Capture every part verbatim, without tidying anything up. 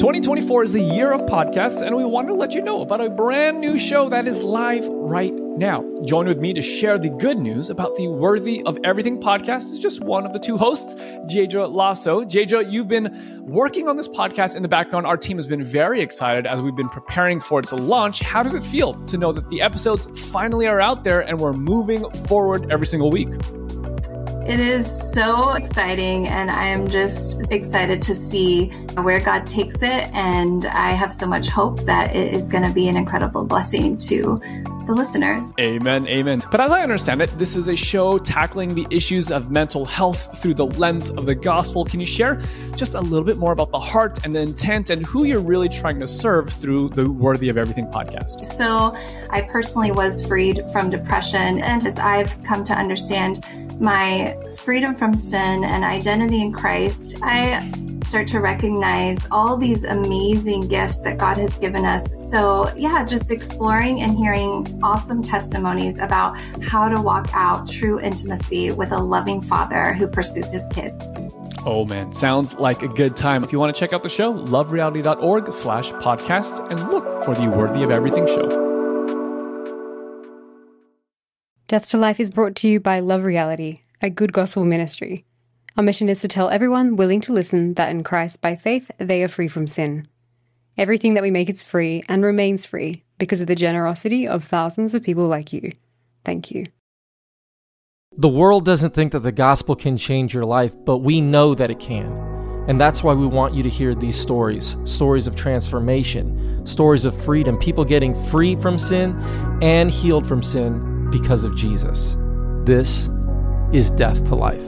twenty twenty-four is the year of podcasts, and we wanted to let you know about a brand new show that is live right now. Join with me to share the good news about the Worthy of Everything podcast is just one of the two hosts, Jaydra Lasso. Jaydra, you've been working on this podcast in the background. Our team has been very excited as we've been preparing for its launch. How does it feel to know that the episodes finally are out there and we're moving forward every single week? It is so exciting, and I am just excited to see where God takes it, and I have so much hope that it is going to be an incredible blessing to the listeners. Amen, amen. But as I understand it, this is a show tackling the issues of mental health through the lens of the gospel. Can you share just a little bit more about the heart and the intent and who you're really trying to serve through the Worthy of Everything podcast? So I personally was freed from depression, and as I've come to understand my freedom from sin and identity in Christ, I start to recognize all these amazing gifts that God has given us. So yeah, just exploring and hearing awesome testimonies about how to walk out true intimacy with a loving Father who pursues his kids. Oh man, sounds like a good time. If you want to check out the show, lovereality.org slash podcasts and look for the Worthy of Everything show. Death to Life is brought to you by Love Reality, a good gospel ministry. Our mission is to tell everyone willing to listen that in Christ, by faith, they are free from sin. Everything that we make is free and remains free because of the generosity of thousands of people like you. Thank you. The world doesn't think that the gospel can change your life, but we know that it can. And that's why we want you to hear these stories, stories of transformation, stories of freedom, people getting free from sin and healed from sin because of Jesus. This is Death to Life.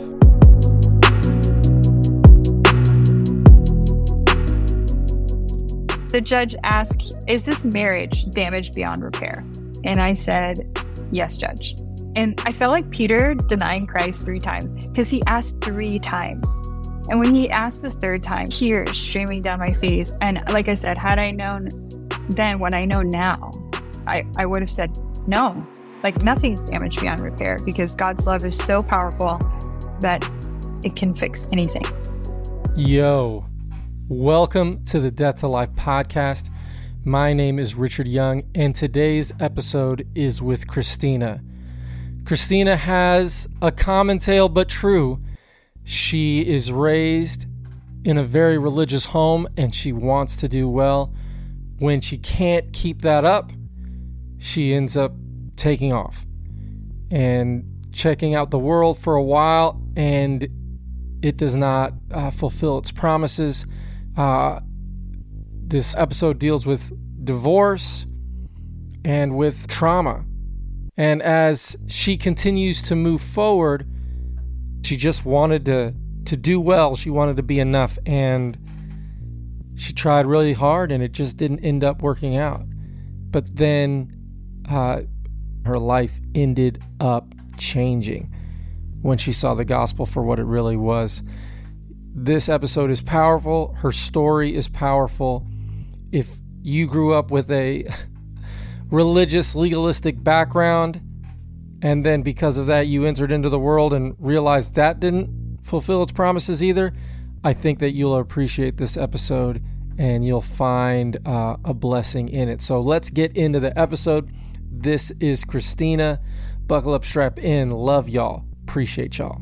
The judge asked, "Is this marriage damaged beyond repair?" And I said, "Yes, Judge." And I felt like Peter denying Christ three times because he asked three times. And when he asked the third time, tears streaming down my face. And like I said, had I known then what I know now, I, I would have said no. Like nothing's damaged beyond repair because God's love is so powerful that it can fix anything. Yo, welcome to the Death to Life podcast. My name is Richard Young, and today's episode is with Christina. Christina has a common tale, but true. She is raised in a very religious home, and she wants to do well. When she can't keep that up, she ends up taking off and checking out the world for a while, and it does not uh, fulfill its promises. Uh, this episode deals with divorce and with trauma. And as she continues to move forward, she just wanted to, to do well. She wanted to be enough, and she tried really hard, and it just didn't end up working out. But then uh, her life ended up changing when she saw the gospel for what it really was. This episode is powerful. Her story is powerful. If you grew up with a religious, legalistic background, and then because of that you entered into the world and realized that didn't fulfill its promises either, I think that you'll appreciate this episode and you'll find uh, a blessing in it. So let's get into the episode. This is Christina. Buckle up, strap in. Love y'all. Appreciate y'all.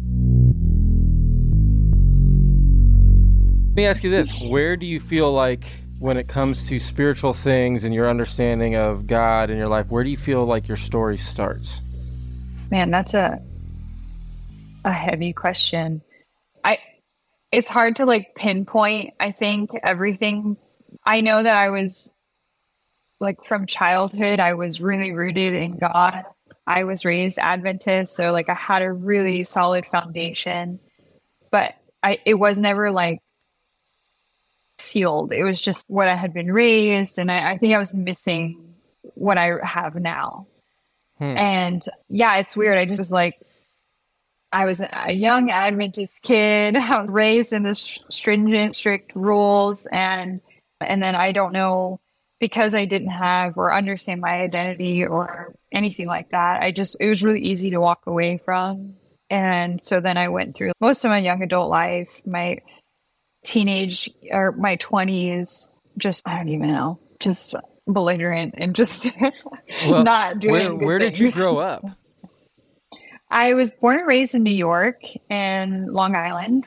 Let me ask you this. Where do you feel like when it comes to spiritual things and your understanding of God in your life, where do you feel like your story starts? Man, that's a a heavy question. I it's hard to like pinpoint, I think, everything. I know that I was like from childhood, I was really rooted in God. I was raised Adventist, so like I had a really solid foundation, but I it was never like sealed. It was just what I had been raised, and I, I think I was missing what I have now. Hmm. And yeah, it's weird. I just was like, I was a young Adventist kid. I was raised in this stringent, strict rules, and and then I don't know, because I didn't have or understand my identity or anything like that. I just, it was really easy to walk away from. And so then I went through most of my young adult life, my teenage or my twenties, just, I don't even know, just belligerent and just well, not doing Where, good where did you things. grow up? I was born and raised in New York and Long Island.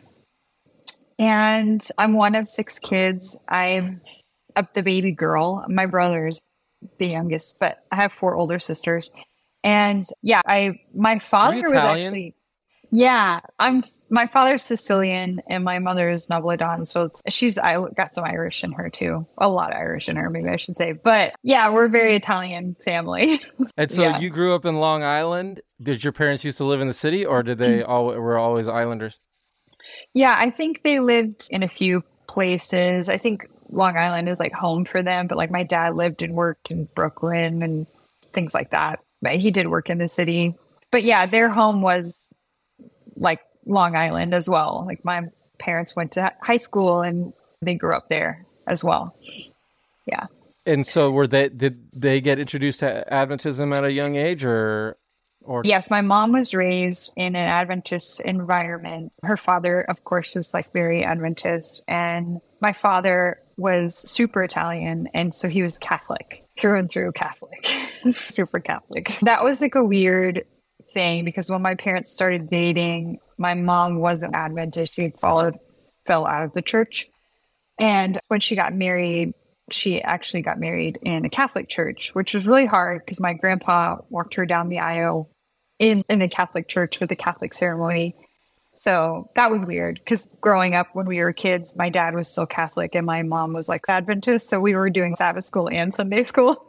And I'm one of six kids. I'm up the baby girl. My brother's the youngest, but I have four older sisters. And yeah, I my father was actually yeah, I'm my father's Sicilian and my mother is Nobledon, so it's she's I got some Irish in her too. A lot of Irish in her, maybe I should say. But yeah, we're a very Italian family. And so yeah. you grew up in Long Island. Did your parents used to live in the city, or did they all were always Islanders? Yeah, I think they lived in a few places. I think Long Island is like home for them, but like my dad lived and worked in Brooklyn and things like that. But he did work in the city. But yeah, their home was like Long Island as well. Like my parents went to high school and they grew up there as well. Yeah. And so were they did they get introduced to Adventism at a young age, or or Yes, my mom was raised in an Adventist environment. Her father, of course, was like very Adventist, and my father was super Italian, and so he was Catholic, through and through Catholic, super Catholic. That was like a weird thing because when my parents started dating, my mom wasn't Adventist. She had followed, fell out of the church. And when she got married, she actually got married in a Catholic church, which was really hard because my grandpa walked her down the aisle in, in a Catholic church with a Catholic ceremony. So that was weird because growing up when we were kids, my dad was still Catholic and my mom was like Adventist. So we were doing Sabbath school and Sunday school.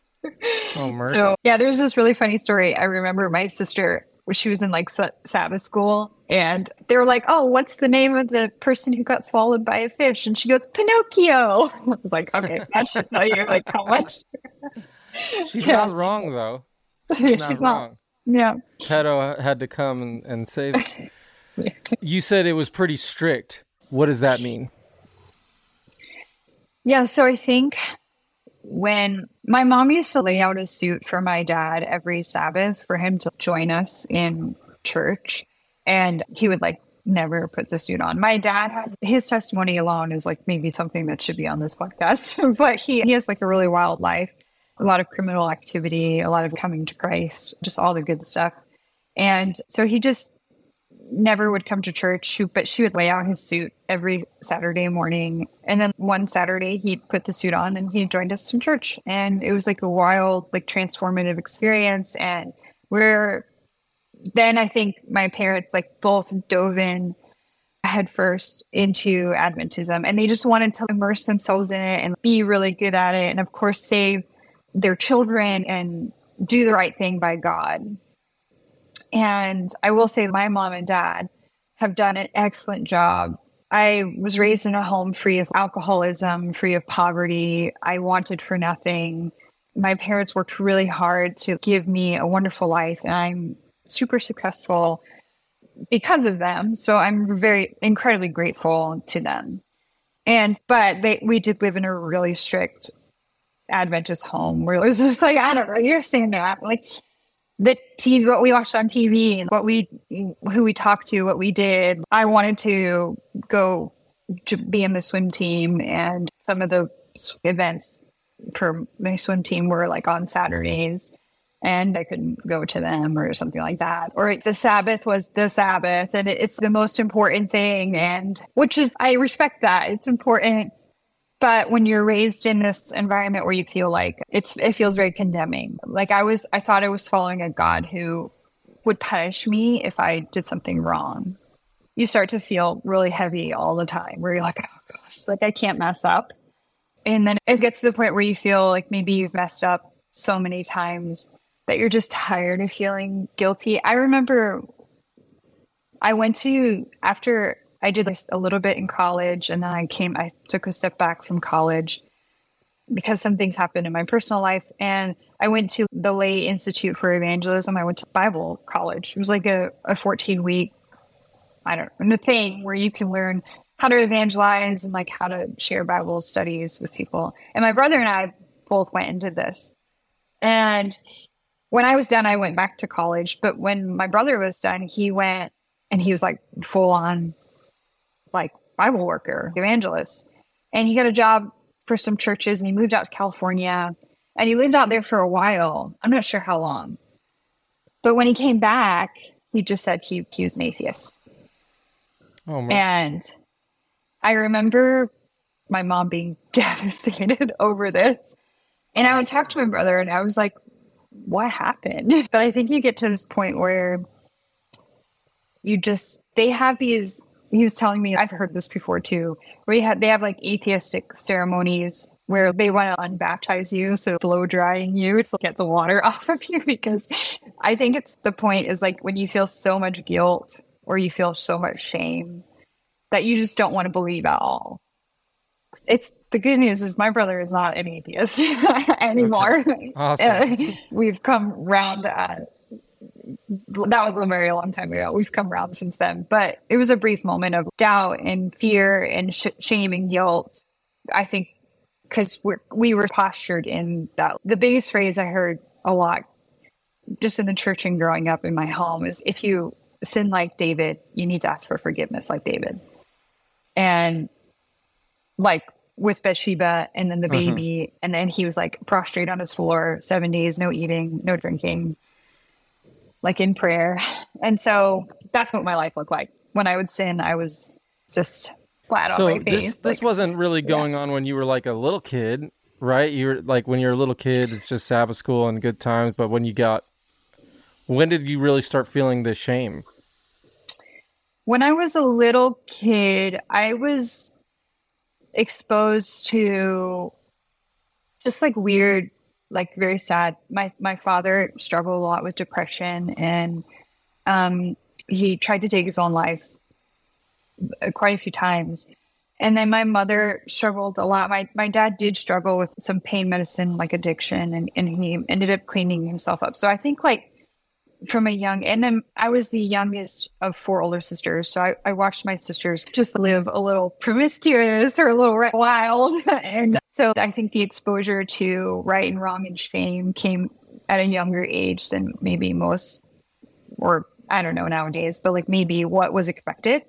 Oh, mercy. So yeah, there's this really funny story. I remember my sister, she was in like Sabbath school and they were like, oh, what's the name of the person who got swallowed by a fish? And she goes, Pinocchio. I was like, okay, that should tell you like how much. She's Yeah, not wrong though. She's, She's not, wrong. Yeah. Pedo had to come and, and save it. You said it was pretty strict. What does that mean? Yeah, so I think when my mom used to lay out a suit for my dad every Sabbath for him to join us in church, and he would like never put the suit on. My dad has his testimony alone is like maybe something that should be on this podcast, but he, he has like a really wild life, a lot of criminal activity, a lot of coming to Christ, just all the good stuff. And so he just never would come to church, but she would lay out his suit every Saturday morning. And then one Saturday he'd put the suit on and he joined us in church. And it was like a wild, like transformative experience. And we're, then I think my parents like both dove in head first into Adventism and they just wanted to immerse themselves in it and be really good at it. And of course, save their children and do the right thing by God. And I will say my mom and dad have done an excellent job. I was raised in a home free of alcoholism, free of poverty. I wanted for nothing. My parents worked really hard to give me a wonderful life, and I'm super successful because of them. So I'm very incredibly grateful to them. And but they, we did live in a really strict Adventist home where it was just like, I don't know, you're saying that like the T V, what we watched on T V and what we, who we talked to, what we did. I wanted to go to be in the swim team, and some of the events for my swim team were like on Saturdays and I couldn't go to them or something like that. Or the Sabbath was the Sabbath and it's the most important thing. And which is, I respect that. It's important. But when you're raised in this environment where you feel like it's, it feels very condemning. Like I was, I thought I was following a God who would punish me if I did something wrong. You start to feel really heavy all the time where you're like, oh gosh, it's like I can't mess up. And then it gets to the point where you feel like maybe you've messed up so many times that you're just tired of feeling guilty. I remember I went to, after I did this a little bit in college, and then I came, I took a step back from college because some things happened in my personal life. And I went to the Lay Institute for Evangelism. I went to Bible college. It was like a, a fourteen week, I don't know, thing where you can learn how to evangelize and like how to share Bible studies with people. And my brother and I both went into this. And when I was done, I went back to college. But when my brother was done, he went and he was like full on like Bible worker, evangelist. And he got a job for some churches and he moved out to California and he lived out there for a while. I'm not sure how long. But when he came back, he just said he, he was an atheist. Oh, man. And I remember my mom being devastated over this. And I would talk to my brother and I was like, what happened? But I think you get to this point where you just, they have these, he was telling me, I've heard this before too, where you have, they have like atheistic ceremonies where they want to unbaptize you, so blow drying you to get the water off of you, because I think it's the point is like when you feel so much guilt or you feel so much shame that you just don't want to believe at all. It's the good news is my brother is not an atheist anymore. Okay. Awesome. We've come round. Uh, that was a very long time ago. We've come around since then, but it was a brief moment of doubt and fear and sh- shame and guilt. I think because we we were postured in that. The biggest phrase I heard a lot just in the church and growing up in my home is, if you sin like David, you need to ask for forgiveness like David. And like with Bathsheba and then the baby, mm-hmm. and then he was like prostrate on his floor, seven days, no eating, no drinking, like in prayer. And so that's what my life looked like. When I would sin, I was just flat so on my face. This, this like, wasn't really going yeah. on when you were like a little kid, right? You were like, when you're a little kid, it's just Sabbath school and good times. But when you got, when did you really start feeling the shame? When I was a little kid, I was exposed to just like weird, like very sad. My my father struggled a lot with depression, and um, he tried to take his own life quite a few times. And then my mother struggled a lot. My my dad did struggle with some pain medicine, like addiction, and, and he ended up cleaning himself up. So I think like from a young, and then I was the youngest of four older sisters. So I, I watched my sisters just live a little promiscuous or a little wild. And so I think the exposure to right and wrong and shame came at a younger age than maybe most, or I don't know nowadays, but like maybe what was expected.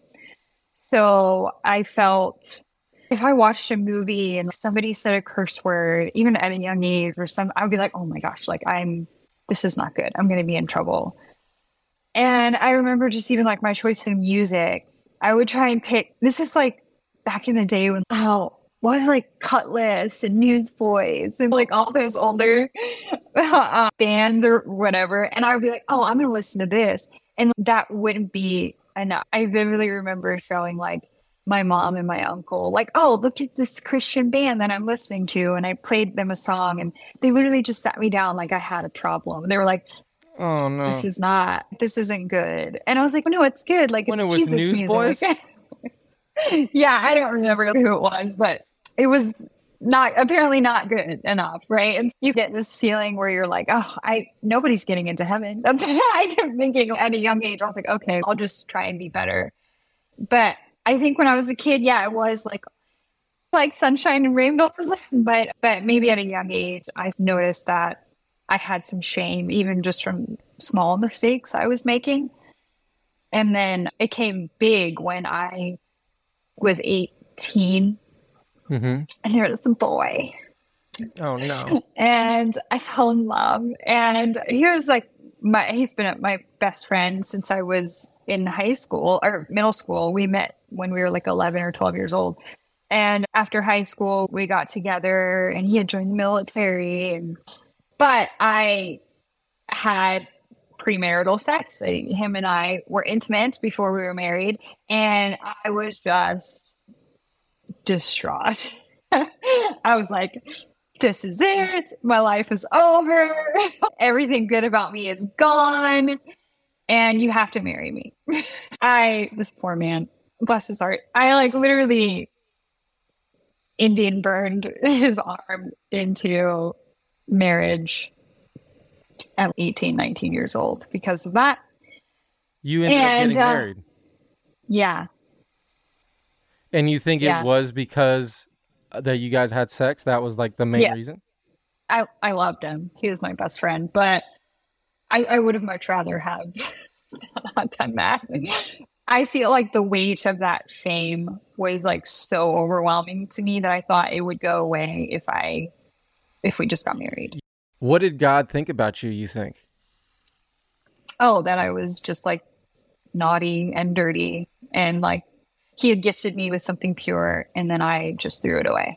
So I felt if I watched a movie and somebody said a curse word, even at a young age or some, I would be like, oh my gosh, like I'm, this is not good. I'm going to be in trouble. And I remember just even like my choice in music, I would try and pick, this is like back in the day when, oh, was like Cutlass and Newsboys and like all those older uh, bands or whatever. And I would be like, oh, I'm going to listen to this. And that wouldn't be enough. I vividly remember showing like my mom and my uncle, like, oh, look at this Christian band that I'm listening to. And I played them a song and they literally just sat me down like I had a problem. They were like, oh, no, this is not, this isn't good. And I was like, no, it's good. Like, when it's it was Jesus Newsboys? music. Yeah, I don't remember who it was, but it was not, apparently not good enough, right? And you get this feeling where you're like, oh, I nobody's getting into heaven. That's I kept thinking at a young age. I was like, okay, I'll just try and be better. But I think when I was a kid, yeah, it was like like sunshine and rainbows. But but maybe at a young age, I noticed that I had some shame, even just from small mistakes I was making. And then it came big when I was eighteen. Mm-hmm. And there was a boy. Oh, no. And I fell in love. And he was like, my, he's been my best friend since I was in high school or middle school. We met when we were like eleven or twelve years old. And after high school, we got together and he had joined the military. And, but I had premarital sex. Him and I were intimate before we were married. And I was just distraught. I was like, this is it. My life is over. Everything good about me is gone. And you have to marry me. I, this poor man, bless his heart. I like literally Indian burned his arm into marriage at eighteen, nineteen years old because of that. You ended and, up getting uh, married. Yeah. And you think yeah. it was because that you guys had sex? That was like the main yeah. reason? I, I loved him. He was my best friend, but I, I would have much rather have not done that. I feel like the weight of that shame was like so overwhelming to me that I thought it would go away if I, if we just got married. What did God think about you, you think? Oh, that I was just like naughty and dirty, and like he had gifted me with something pure, and then I just threw it away.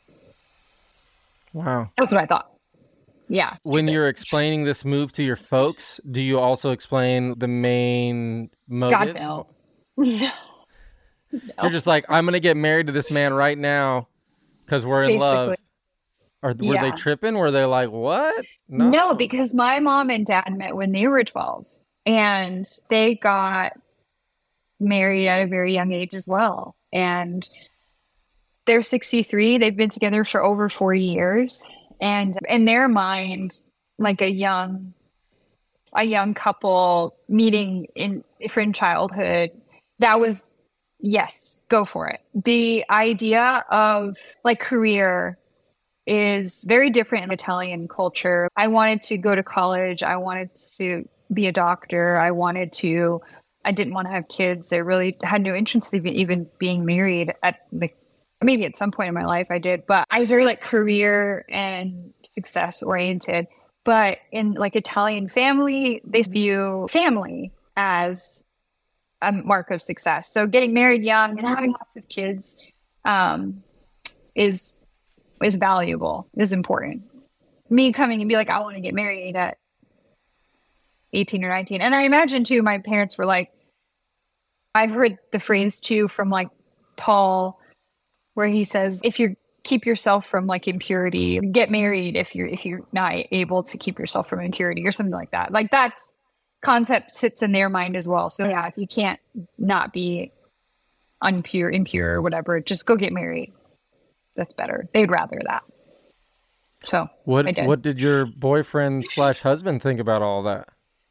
Wow. That's what I thought. Yeah. Stupid. When you're explaining this move to your folks, do you also explain the main motive? God, no. no. You're just like, I'm going to get married to this man right now because we're in Basically. love. Or were Yeah. they tripping? Were they like, what? No, because my mom and dad met when they were twelve, and they got married at a very young age as well. And they're sixty-three. They've been together for over four years. And in their mind, like a young, a young couple meeting in from childhood, that was, yes, go for it. The idea of like career is very different in Italian culture. I wanted to go to college. I wanted to be a doctor. I wanted to, I didn't want to have kids. I really had no interest in even being married at the, maybe at some point in my life I did, but I was very like career and success oriented. But in like Italian family, they view family as a mark of success. So getting married young and having lots of kids um, is is valuable, is important. Me coming and be like, I want to get married at eighteen or nineteen. And I imagine too, my parents were like, I've heard the phrase too from like Paul, where he says, if you keep yourself from like impurity, get married if you're, if you're not able to keep yourself from impurity or something like that. Like that concept sits in their mind as well. So yeah, if you can't not be unpure, impure or whatever, just go get married. That's better. They'd rather that. So what I did. What did your boyfriend slash husband think about all that?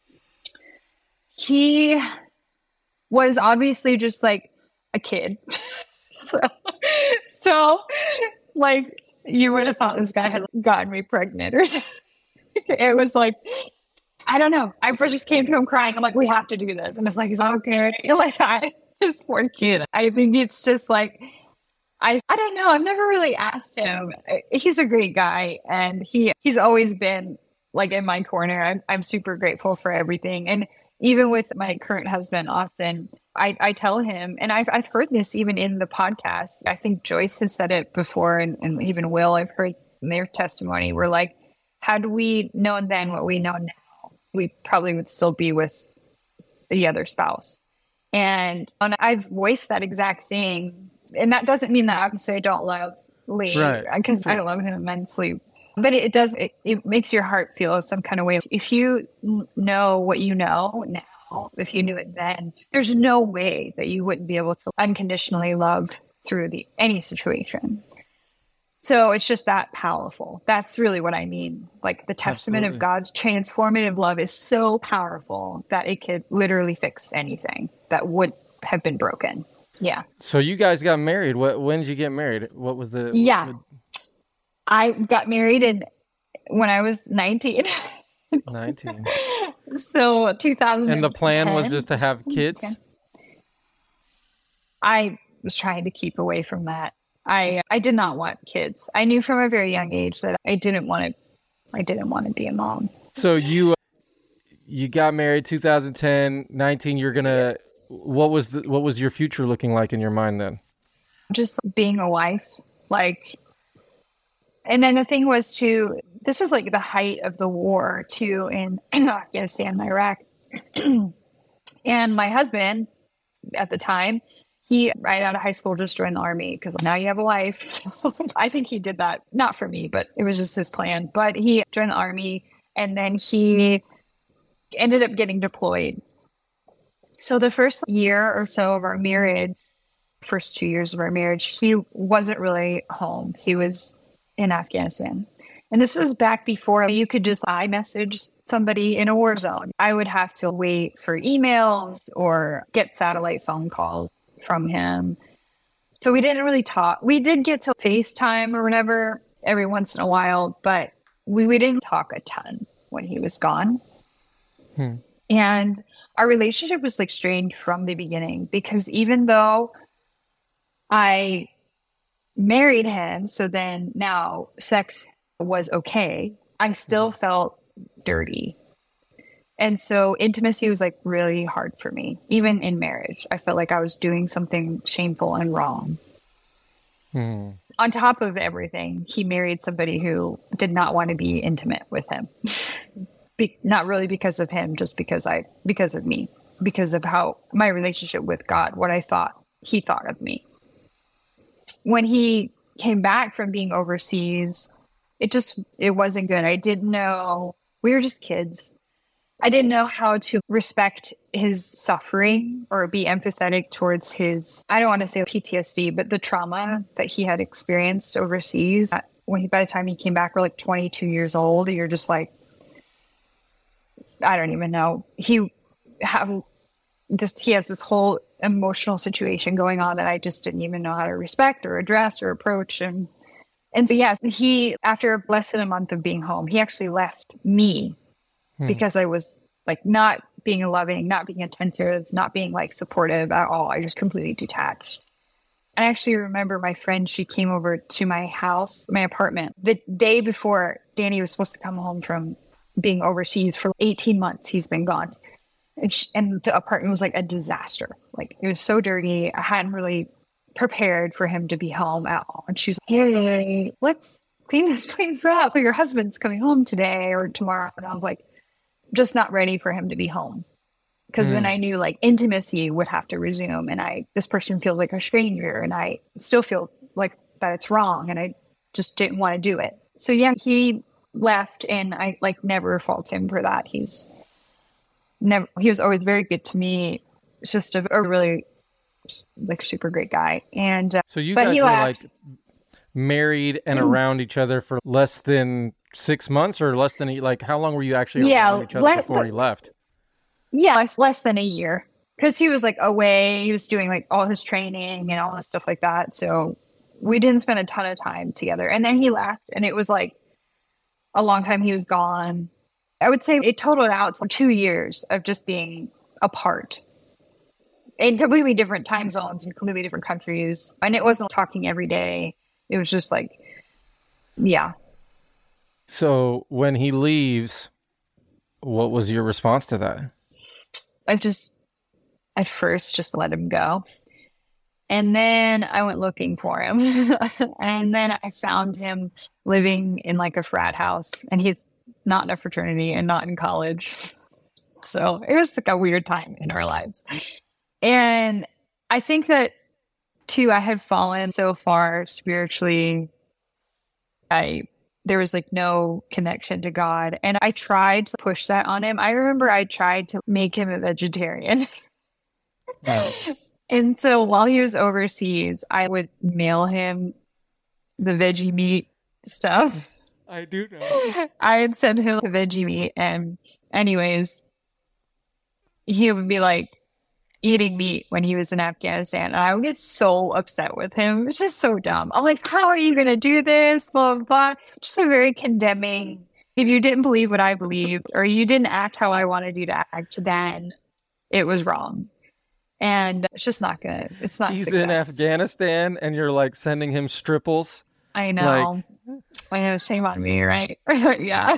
He was obviously just like a kid. so, so like you would have thought this guy had gotten me pregnant or something. It was like, I don't know. I just came to him crying. I'm like, we have to do this. And it's like, he's okay. Like that. His poor kid. I think it's just like, I I don't know. I've never really asked him. He's a great guy, and he he's always been like in my corner. I'm I'm super grateful for everything. And even with my current husband, Austin, I, I tell him, and I've I've heard this even in the podcast. I think Joyce has said it before, and, and even Will, I've heard their testimony. We're like, had we known then what we know now, we probably would still be with the other spouse. And, and I've voiced that exact thing. And that doesn't mean that obviously I don't love Lee, because right. I love him immensely. But it, it does, it, it makes your heart feel some kind of way. If you know what you know now, if you knew it then, there's no way that you wouldn't be able to unconditionally love through the any situation. So it's just that powerful. That's really what I mean. Like the testament Absolutely. Of God's transformative love is so powerful that it could literally fix anything that would have been broken. Yeah. So you guys got married. What? When did you get married? What was the? Yeah. What, I got married in when I was nineteen. nineteen. So two thousand. And the plan was just to have kids? ten. I was trying to keep away from that. I I did not want kids. I knew from a very young age that I didn't want to I didn't want to be a mom. So you you got married two thousand ten, nineteen, you're going to What was the, what was your future looking like in your mind then? Just being a wife, like, and then the thing was too, this was like the height of the war too in Afghanistan, Iraq. And my husband at the time, he right out of high school just joined the army because now you have a wife. So I think he did that, not for me, but it was just his plan. But he joined the army, and then he ended up getting deployed. So the first year or so of our marriage, first two years of our marriage, he wasn't really home. He was in Afghanistan. And this was back before you could just iMessage somebody in a war zone. I would have to wait for emails or get satellite phone calls from him. So we didn't really talk. We did get to FaceTime or whatever every once in a while, but we, we didn't talk a ton when he was gone. Hmm. And our relationship was like strained from the beginning, because even though I married him, so then now sex was okay, I still felt dirty. And so intimacy was like really hard for me. Even in marriage, I felt like I was doing something shameful and wrong. Hmm. On top of everything, he married somebody who did not want to be intimate with him. Be- not really because of him, just because I, because of me, because of how my relationship with God, what I thought he thought of me. When he came back from being overseas, it just, it wasn't good. I didn't know, we were just kids. I didn't know how to respect his suffering or be empathetic towards his, I don't want to say P T S D, but the trauma that he had experienced overseas. When he, by the time he came back, we're like twenty-two years old. You're just like, I don't even know. He have this. He has this whole emotional situation going on that I just didn't even know how to respect or address or approach. And and so yes, he, after less than a month of being home, he actually left me hmm. because I was like not being loving, not being attentive, not being like supportive at all. I just completely detached. I actually remember my friend. She came over to my house, my apartment, the day before Danny was supposed to come home from being overseas for eighteen months. He's been gone. And, she, and the apartment was like a disaster. Like it was so dirty. I hadn't really prepared for him to be home at all. And she's like, hey, let's clean this place up. Your husband's coming home today or tomorrow. And I was like, just not ready for him to be home. Because mm. then I knew like intimacy would have to resume. And I, this person feels like a stranger. And I still feel like that it's wrong. And I just didn't want to do it. So yeah, he left, and I like never fault him for that. He's never, he was always very good to me. It's just a, a really like super great guy. And uh, so you guys were left. like married and around each other for less than six months or less than like how long were you actually yeah, around each other le- before le- he left? Yeah, less, less than a year, because he was like away. He was doing like all his training and all this stuff like that. So we didn't spend a ton of time together. And then he left, and it was like a long time he was gone. I would say it totaled out to two years of just being apart in completely different time zones and completely different countries. And it wasn't talking every day. It was just like, yeah. So when he leaves, what was your response to that? I just, at first, just let him go. And then I went looking for him. And then I found him living in like a frat house. And he's not in a fraternity and not in college. So it was like a weird time in our lives. And I think that, too, I had fallen so far spiritually. I there was like no connection to God. And I tried to push that on him. I remember I tried to make him a vegetarian. Wow. And so while he was overseas, I would mail him the veggie meat stuff. I do know. I'd send him the veggie meat. And anyways, he would be like eating meat when he was in Afghanistan. And I would get so upset with him. It's just so dumb. I'm like, how are you going to do this? Blah, blah, blah. Just a very condemning. If you didn't believe what I believed, or you didn't act how I wanted you to act, then it was wrong. And it's just not good. It's not He's success. in Afghanistan and you're like sending him stripples. I know. Like... I know. Shame on me, right? Yeah.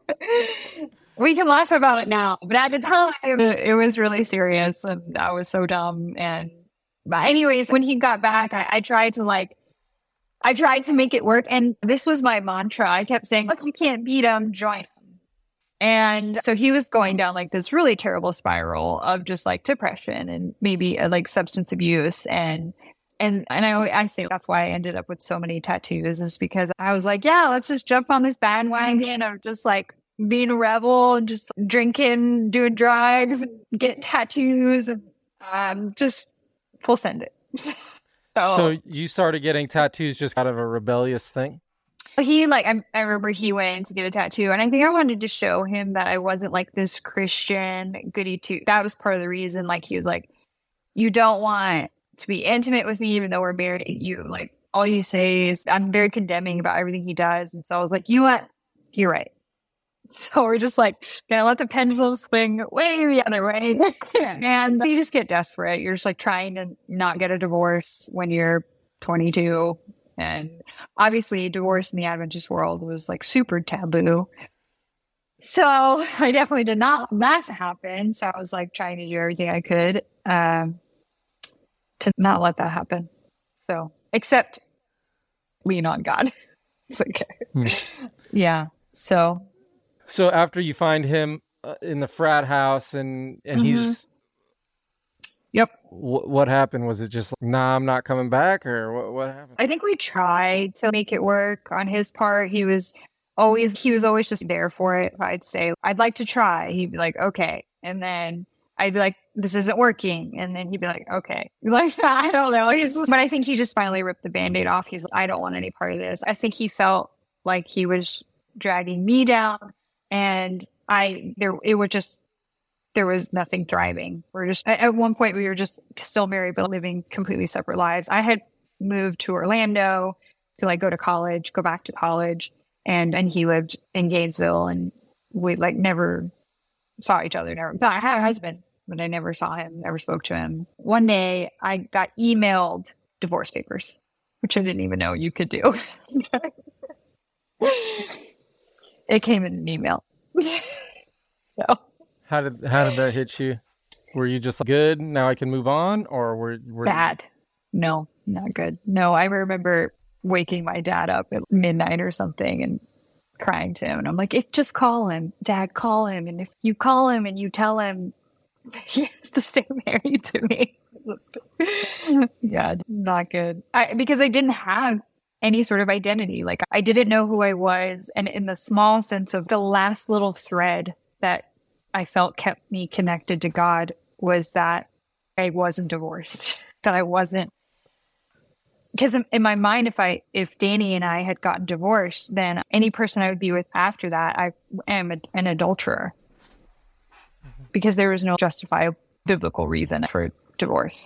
We can laugh about it now, but at the time it was really serious and I was so dumb. And but anyways, when he got back, I, I tried to like, I tried to make it work. And this was my mantra. I kept saying, look, you can't beat him, join him. And so he was going down like this really terrible spiral of just like depression and maybe uh, like substance abuse. And, and, and I, I say that's why I ended up with so many tattoos, is because I was like, yeah, let's just jump on this bandwagon of just like being a rebel and just drinking, doing drugs, get tattoos, and um, just full send it. so, so you started getting tattoos just out of a rebellious thing? He like, I, I remember he went in to get a tattoo, and I think I wanted to show him that I wasn't like this Christian goody two. That was part of the reason. Like he was like, you don't want to be intimate with me, even though we're married. You like, all you say is, I'm very condemning about everything he does. And so I was like, you know what? You're right. So we're just like, gonna let the pendulum swing way the other way. And you just get desperate. You're just like trying to not get a divorce when you're twenty-two. And obviously divorce in the Adventist world was like super taboo. So I definitely did not want that to happen. So I was like trying to do everything I could um, to not let that happen. So, except lean on God. It's okay. Hmm. Yeah. So. So after you find him uh, in the frat house and, and mm-hmm. he's. Yep. W- what happened? Was it just like, nah, I'm not coming back, or what, what happened? I think we tried to make it work on his part. He was always, he was always just there for it. I'd say, I'd like to try. He'd be like, okay. And then I'd be like, this isn't working. And then he'd be like, okay. Like, I don't know. He's just, but I think he just finally ripped the Band-Aid off. He's like, I don't want any part of this. I think he felt like he was dragging me down. And I, there, it was just, there was nothing thriving. We're just, at one point we were just still married, but living completely separate lives. I had moved to Orlando to like go to college, go back to college. And, and he lived in Gainesville, and we like never saw each other. Never, I had a husband, but I never saw him, never spoke to him. One day I got emailed divorce papers, which I didn't even know you could do. It came in an email. So. How did how did that hit you? Were you just like, good, now I can move on, or were, were bad? No, not good. No, I remember waking my dad up at midnight or something and crying to him, and I'm like, "If just call him, Dad, call him, and if you call him and you tell him he has to stay married to me." Yeah, not good. I, because I didn't have any sort of identity. Like I didn't know who I was, and in the small sense of the last little thread that I felt kept me connected to God was that I wasn't divorced, that I wasn't, because in, in my mind, if I, if Danny and I had gotten divorced, then any person I would be with after that, I am a, an adulterer, because there was no justifiable biblical reason for divorce.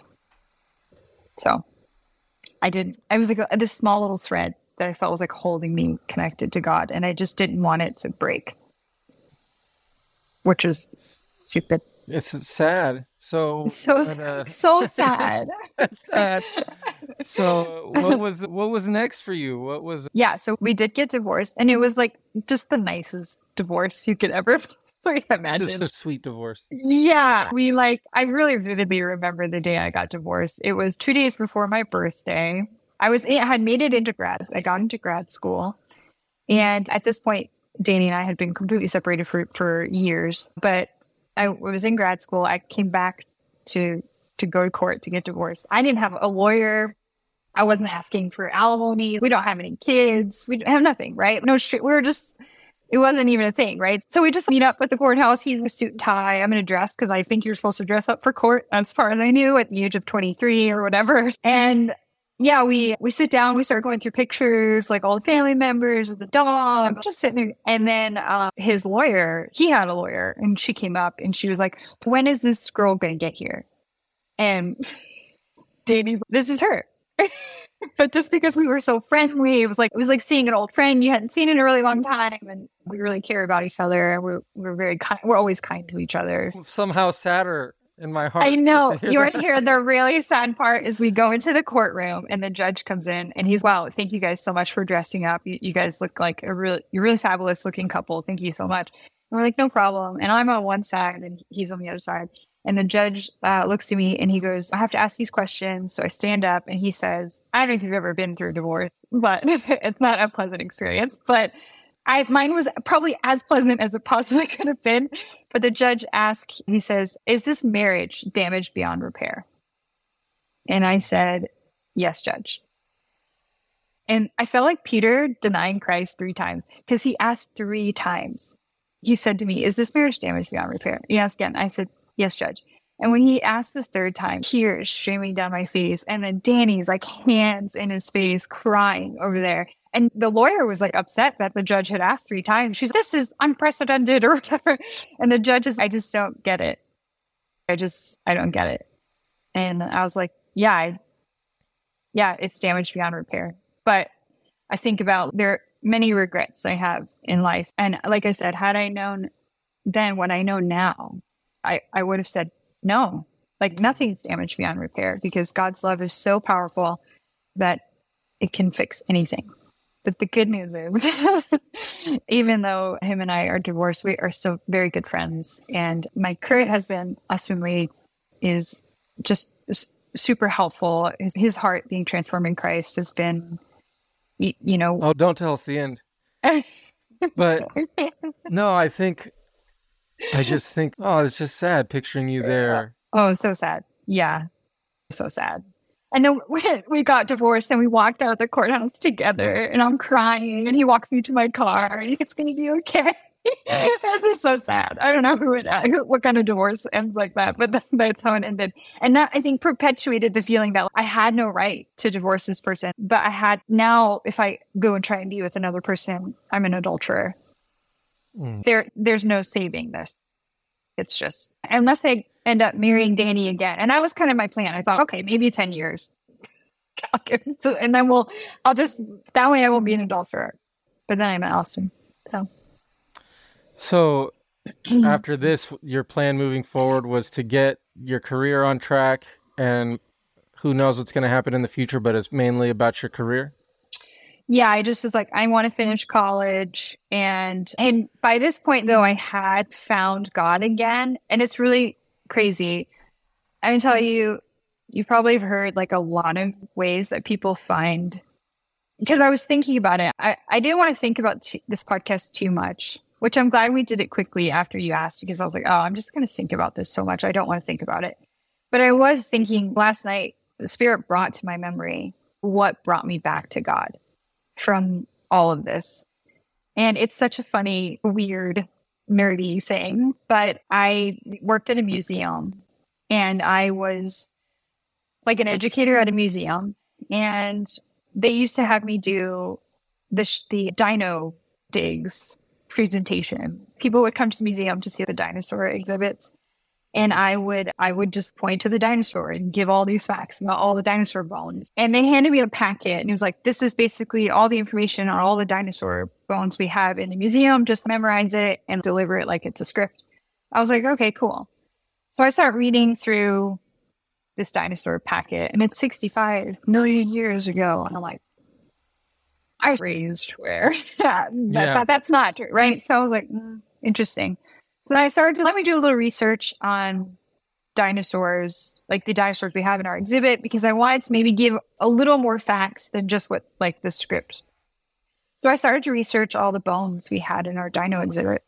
So I did, I was like a, this small little thread that I felt was like holding me connected to God, and I just didn't want it to break. Which is stupid. It's sad. So it's so but, uh, so sad. sad. So what was what was next for you? What was? Yeah. So we did get divorced, and it was like just the nicest divorce you could ever imagine. Just a sweet divorce. Yeah. We like. I really vividly remember the day I got divorced. It was two days before my birthday. I was I had made it into grad. I got into grad school, and at this point, Danny and I had been completely separated for, for years, but I was in grad school. I came back to to go to court to get divorced. I didn't have a lawyer. I wasn't asking for alimony. We don't have any kids. We have nothing, right? No shit. We were just, it wasn't even a thing, right? So we just meet up at the courthouse. He's in a suit and tie. I'm in a dress because I think you're supposed to dress up for court, as far as I knew, at the age of twenty-three or whatever. And yeah, we, we sit down, we start going through pictures, like all the family members, the dog, just sitting there. And then uh, his lawyer, he had a lawyer, and she came up and she was like, when is this girl going to get here? And Danny's like, this is her. But just because we were so friendly, it was like, it was like seeing an old friend you hadn't seen in a really long time. And we really care about each other. And we're, we're very kind. We're always kind to each other. Somehow sadder in my heart. I know. You want to hear the really sad part is we go into the courtroom and the judge comes in and he's, wow, thank you guys so much for dressing up. You, you guys look like a really, you're really fabulous looking couple. Thank you so much. And we're like, no problem. And I'm on one side and he's on the other side. And the judge uh, looks at me and he goes, I have to ask these questions. So I stand up and he says, I don't know if you've ever been through a divorce, but it's not a pleasant experience. But I, mine was probably as pleasant as it possibly could have been. But the judge asked, he says, is this marriage damaged beyond repair? And I said, yes, Judge. And I felt like Peter denying Christ three times because he asked three times. He said to me, is this marriage damaged beyond repair? He asked again. I said, yes, Judge. And when he asked the third time, tears streaming down my face. And then Danny's like hands in his face crying over there. And the lawyer was like upset that the judge had asked three times. She's like, this is unprecedented or whatever. And the judge is, I just don't get it. I just, I don't get it. And I was like, yeah, I, yeah, it's damaged beyond repair. But I think about there, many regrets I have in life. And like I said, had I known then what I know now, I, I would have said no. Like nothing's damaged beyond repair because God's love is so powerful that it can fix anything. But the good news is, even though him and I are divorced, we are still very good friends. And my current husband, Austin Lee, is just super helpful. His, his heart being transformed in Christ has been, you, you know. Oh, don't tell us the end. But no, I think, I just think, oh, it's just sad picturing you there. Oh, so sad. Yeah. So sad. And then we, we got divorced and we walked out of the courthouse together and I'm crying and he walks me to my car and it's going to be okay. This is so sad. I don't know who it, who, what kind of divorce ends like that, but that's, that's how it ended. And that, I think, perpetuated the feeling that I had no right to divorce this person. But I had, now if I go and try and be with another person, I'm an adulterer. Mm. There, There's no saving this. It's just, unless they end up marrying Danny again. And that was kind of my plan. I thought, okay, maybe ten years. And then we'll, I'll just, that way I won't be an adulterer. But then I met Austin. So. So after this, your plan moving forward was to get your career on track, and who knows what's going to happen in the future, but it's mainly about your career? Yeah, I just was like, I want to finish college. And and by this point, though, I had found God again. And it's really crazy. I can tell you, you probably have heard like a lot of ways that people find, because I was thinking about it. I, I didn't want to think about t- this podcast too much, which I'm glad we did it quickly after you asked, because I was like, oh, I'm just going to think about this so much. I don't want to think about it. But I was thinking last night, the Spirit brought to my memory what brought me back to God from all of this. And it's such a funny, weird, nerdy thing, but I worked at a museum and I was like an educator at a museum, and they used to have me do the, sh- the dino digs presentation. People would come to the museum to see the dinosaur exhibits. And I would I would just point to the dinosaur and give all these facts about all the dinosaur bones. And they handed me a packet and it was like, this is basically all the information on all the dinosaur bones we have in the museum. Just memorize it and deliver it like it's a script. I was like, okay, cool. So I start reading through this dinosaur packet and it's sixty-five million years ago. And I'm like, I was raised where that, yeah. that, that's not true, right? So I was like, mm, interesting. So then I started to let me do a little research on dinosaurs, like the dinosaurs we have in our exhibit, because I wanted to maybe give a little more facts than just what like the script. So I started to research all the bones we had in our dino exhibit.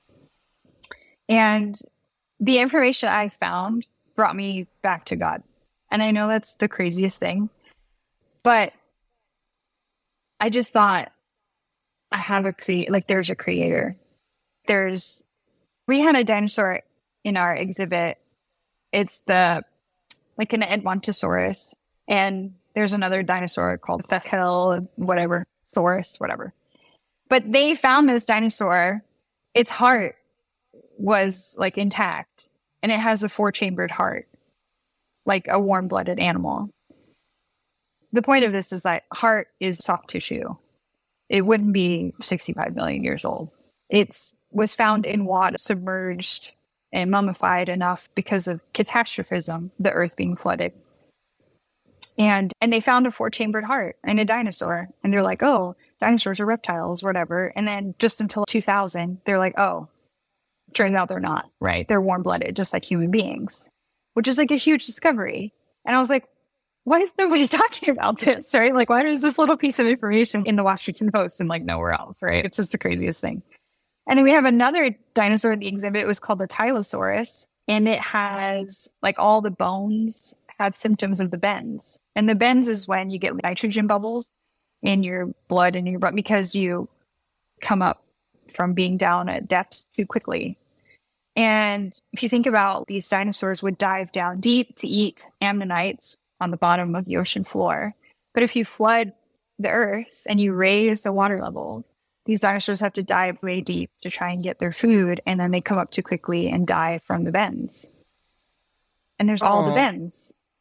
And the information I found brought me back to God. And I know that's the craziest thing, but I just thought I have a cre- like there's a creator. There's We had a dinosaur in our exhibit. It's the, like an Edmontosaurus. And there's another dinosaur called Thethel, whatever, Saurus, whatever. But they found this dinosaur. Its heart was like intact. And it has a four-chambered heart, like a warm-blooded animal. The point of this is that heart is soft tissue. It wouldn't be sixty-five million years old. It's was found in water, submerged and mummified enough because of catastrophism, the earth being flooded. And and they found a four-chambered heart in a dinosaur. And they're like, oh, dinosaurs are reptiles, whatever. And then just until two thousand, they're like, oh, turns out they're not, right? They're warm-blooded, just like human beings, which is like a huge discovery. And I was like, why is nobody talking about this, right? Like, why is this little piece of information in the Washington Post and like nowhere else, right? It's just the craziest thing. And then we have another dinosaur in the exhibit. It was called the Tylosaurus. And it has, like, all the bones have symptoms of the bends. And the bends is when you get nitrogen bubbles in your blood and your blood because you come up from being down at depths too quickly. And if you think about these dinosaurs would dive down deep to eat ammonites on the bottom of the ocean floor. But if you flood the earth and you raise the water levels, these dinosaurs have to dive way deep to try and get their food, and then they come up too quickly and die from the bends. And there's all Aww. the bends.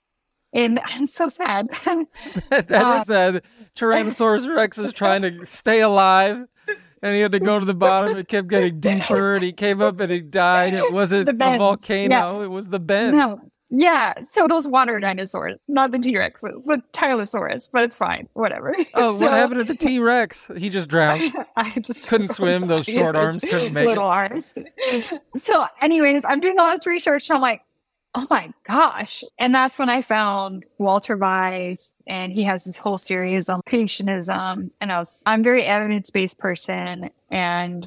And I'm so sad. that Um, is sad. Tyrannosaurus Rex is trying to stay alive, and he had to go to the bottom. It kept getting deeper, and he came up and he died. It wasn't The a bends. volcano. It was the bend. No. Yeah. So those water dinosaurs, not the T-Rexes, the Tylosaurus, but it's fine. Whatever. Oh, So- what happened to the T-Rex? He just drowned. I just Couldn't swim. Those short arms couldn't make little it. arms. So, anyways, I'm doing all this research, and I'm like, oh my gosh! And that's when I found Walter Weiss, and he has this whole series on creationism. And I was, I'm a very evidence based person, and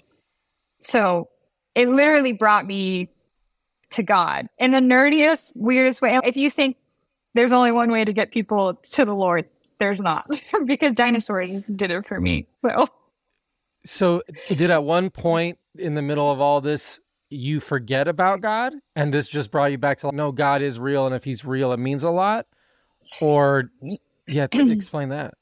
so it literally brought me to God in the nerdiest, weirdest way. If you think there's only one way to get people to the Lord, there's not, because dinosaurs did it for me. So. So, did at one point in the middle of all this, you forget about God, and this just brought you back to, no, God is real, and if he's real, it means a lot? Or, yeah, explain that.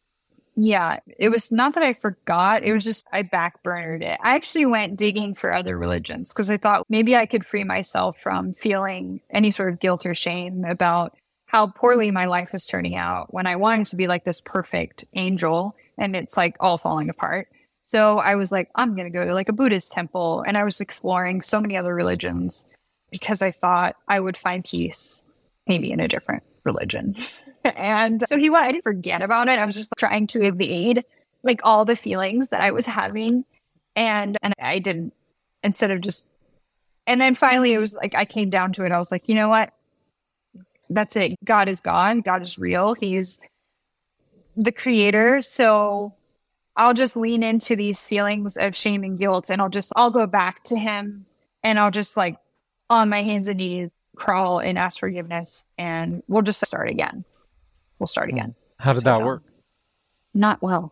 Yeah, it was not that I forgot. It was just I backburnered it. I actually went digging for other religions because I thought maybe I could free myself from feeling any sort of guilt or shame about how poorly my life was turning out when I wanted to be like this perfect angel, and it's like all falling apart. So I was like, I'm going to go to like a Buddhist temple. And I was exploring so many other religions because I thought I would find peace maybe in a different religion. And so he, I didn't forget about it. I was just trying to evade like all the feelings that I was having. And, and I didn't, instead of just, and then finally it was like, I came down to it. I was like, you know what? That's it. God is God. God is real. He's the creator. So I'll just lean into these feelings of shame and guilt, and I'll just, I'll go back to him, and I'll just like on my hands and knees crawl and ask forgiveness, and we'll just start again. We'll start again. How did So, that work? Not well.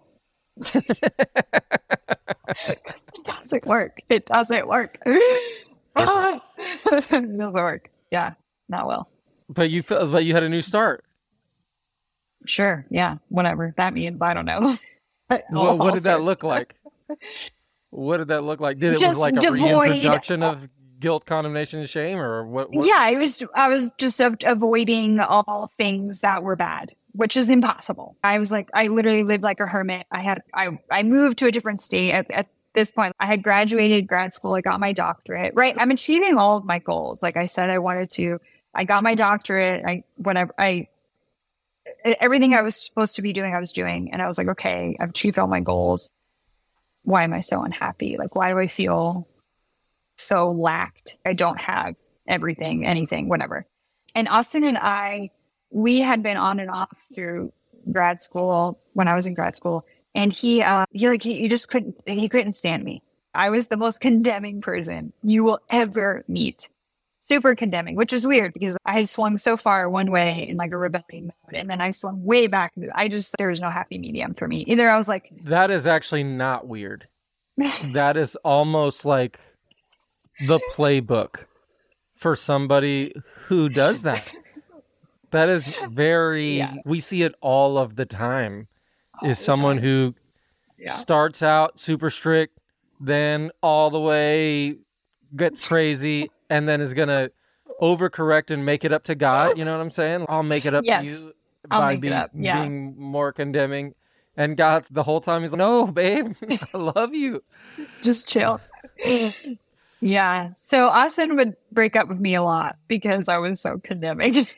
It doesn't work. It doesn't work. It doesn't work. Yeah, not well. But you felt, but you had a new start. Sure. Yeah. Whatever that means. I don't know. What, what did that look like? What did that look like? Did it Just was like a devoid- reintroduction of guilt, condemnation, and shame, or what? what? Yeah, it was. I was just av- avoiding all things that were bad, which is impossible. I was like, I literally lived like a hermit. I had, I, I moved to a different state at, at this point. I had graduated grad school. I got my doctorate. Right, I'm achieving all of my goals. Like I said, I wanted to. I got my doctorate. I whatever. I everything I was supposed to be doing, I was doing, and I was like, okay, I've achieved all my goals. Why am I so unhappy? Like, why do I feel so lacked? I don't have everything, anything, whatever. And Austin and I, we had been on and off through grad school when I was in grad school. And he, uh, he like, he, he just couldn't, he couldn't stand me. I was the most condemning person you will ever meet. Super condemning, which is weird because I had swung so far one way in like a rebellion mode, and then I swung way back. I just, there was no happy medium for me. Either I was like, That is actually not weird. That is almost like the playbook for somebody who does that. That is very, Yeah. we see it all of the time, All is the someone time. who Yeah. starts out super strict, then all the way gets crazy, and then is going to overcorrect and make it up to God. You know what I'm saying? I'll make it up Yes. to you I'll by make it be- up, yeah. being more condemning. And God, the whole time, he's like, no, babe, I love you. Just chill. Yeah. So Austin would break up with me a lot because I was so condemning.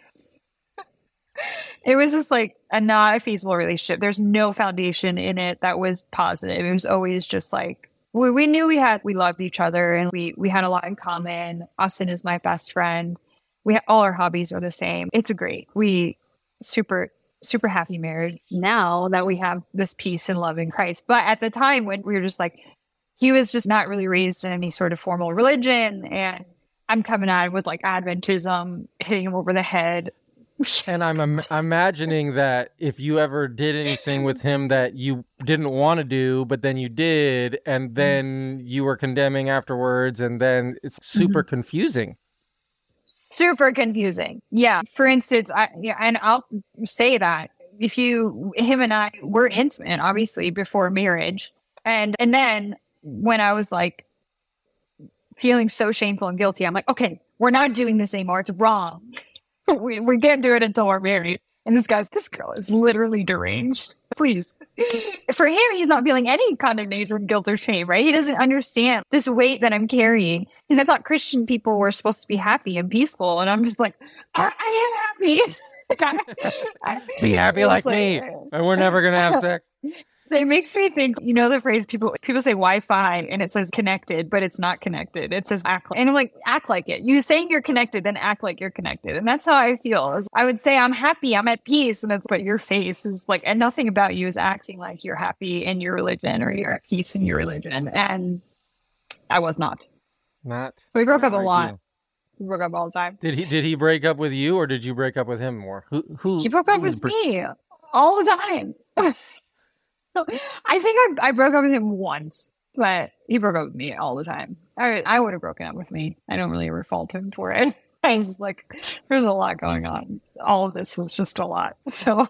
It was just like a not a feasible relationship. There's no foundation in it that was positive. It was always just like, we, we knew we had, we loved each other, and we, we had a lot in common. Austin is my best friend. We ha- all our hobbies are the same. It's great. We super, super happy marriage now that we have this peace and love in Christ. But at the time when we were just like, he was just not really raised in any sort of formal religion, and I'm coming at him with like Adventism, hitting him over the head. And I'm im- imagining that if you ever did anything with him that you didn't want to do, but then you did, and then you were condemning afterwards, and then it's super confusing. Super confusing. Yeah. For instance, I yeah, and I'll say that if you, him and I were intimate, obviously before marriage, and and then when I was like feeling so shameful and guilty, I'm like, okay, we're not doing this anymore. It's wrong. we, we can't do it until we're married. And this guy's, this girl is literally deranged. Please. For him, he's not feeling any condemnation, guilt, or shame, right? He doesn't understand this weight that I'm carrying. Because I thought Christian people were supposed to be happy and peaceful. And I'm just like, I, I am happy. Be happy like, like me. And we're never going to have sex. It makes me think, you know, the phrase people people say Wi-Fi and it says connected, but it's not connected. It says act like, and I'm like, act like it. You saying you're connected, then act like you're connected. And that's how I feel. I would say I'm happy, I'm at peace. And that's what your face is like. And nothing about you is acting like you're happy in your religion or you're at peace in your religion. And I was not. Not. We broke up a Are lot. you? We broke up all the time. Did he did he break up with you or did you break up with him more? Who who He broke up who was with bre- me all the time. I think I, I broke up with him once, but he broke up with me all the time. I, I would have broken up with me. I don't really ever fault him for it. I was like, there's a lot going on. All of this was just a lot. So,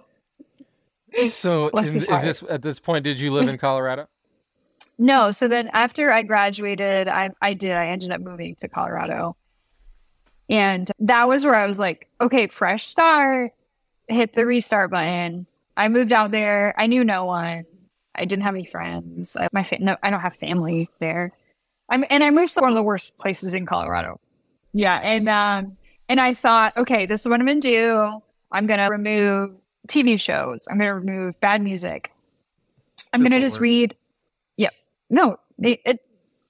So Bless in, his is heart. this at this point? Did you live in Colorado? no. So then after I graduated, I, I did. I ended up moving to Colorado. And that was where I was like, okay, fresh start, hit the restart button. I moved out there. I knew no one. I didn't have any friends. I, my fa- no, I don't have family there. I'm, and I moved to one of the worst places in Colorado. Yeah, and um, and I thought, okay, this is what I'm gonna do. I'm gonna remove T V shows. I'm gonna remove bad music. I'm This gonna will just work. read. Yep. No, it. it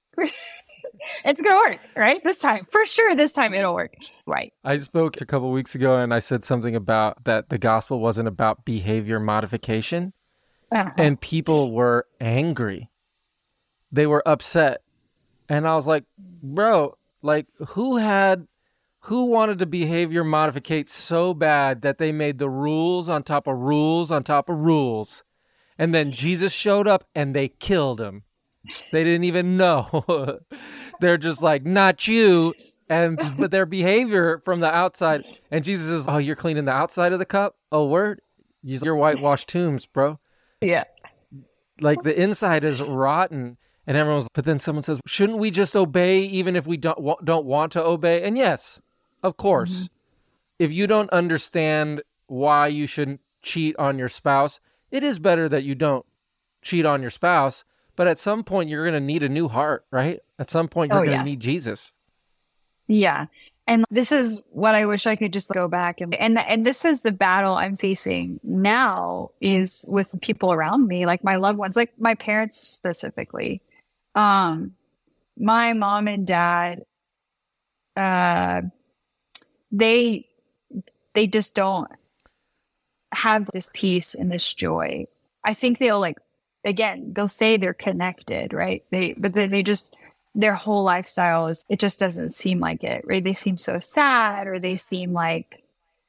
it's gonna work, right? This time, for sure. This time it'll work, right? I spoke a couple weeks ago and I said something about that the gospel wasn't about behavior modification, Uh-huh. and people were angry. They were upset. And I was like, bro, like who had who wanted to behavior modificate so bad that they made the rules on top of rules on top of rules? And then Jesus showed up and they killed him. They didn't even know. They're just like, not you. And but their behavior from the outside. And Jesus is, oh, you're cleaning the outside of the cup? Oh, word? You're whitewashed tombs, bro. Yeah. Like the inside is rotten. And everyone's, but then someone says, shouldn't we just obey even if we don't, wa- don't want to obey? And yes, of course. Mm-hmm. If you don't understand why you shouldn't cheat on your spouse, it is better that you don't cheat on your spouse. But at some point, you're going to need a new heart, right? At some point, you're Oh, going to yeah. need Jesus. Yeah. And this is what I wish I could just go back and and and this is the battle I'm facing now is with people around me, like my loved ones, like my parents specifically. Um, my mom and dad, uh, they they just don't have this peace and this joy. I think they'll like again, they'll say they're connected, right? They but then they just their whole lifestyle is, it just doesn't seem like it, right? They seem so sad, or they seem like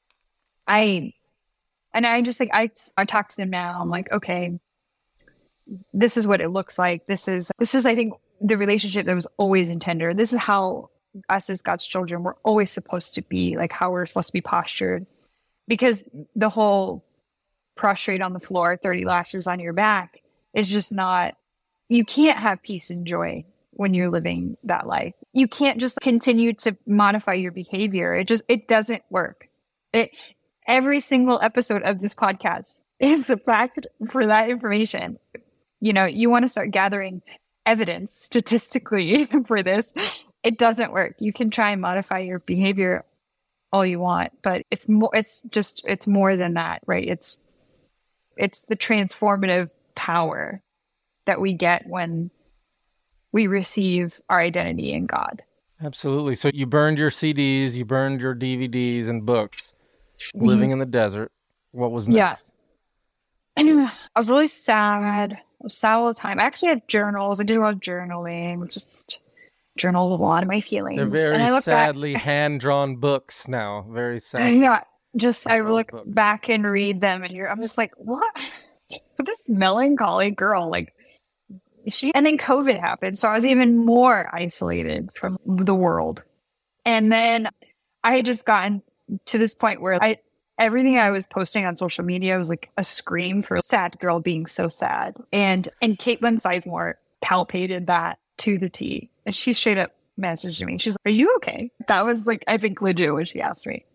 I, and I just like, I, I talk to them now. I'm like, okay, this is what it looks like. This is, this is, I think the relationship that was always intended. This is how us as God's children, we're always supposed to be, like how we're supposed to be postured, because the whole prostrate on the floor, thirty lashes on your back, it's just not, you can't have peace and joy when you're living that life. You can't just continue to modify your behavior. It just, it doesn't work. It, every single episode of this podcast is the fact for that information. You know, you want to start gathering evidence statistically for this. It doesn't work. You can try and modify your behavior all you want, but it's more, it's just, it's more than that, right? It's, it's the transformative power that we get when we receive our identity in God. Absolutely. So you burned your C Ds, you burned your D V Ds and books, Mm-hmm. living in the desert. What was next? Yes. And I was really sad. I was sad all the time. I actually have journals. I did a lot of journaling, just journal a lot of my feelings. They're very and I look sadly back, hand-drawn books now. Very sad. yeah, just I Hand-drawn look books. back and read them, and you're, I'm just like, what? This melancholy girl, like, she, and then COVID happened. So I was even more isolated from the world. And then I had just gotten to this point where I, everything I was posting on social media was like a scream for a sad girl being so sad. And, and Caitlin Sizemore palpated that to the T. And she straight up messaged me. She's like, are you okay? That was like, I think legit when she asked me.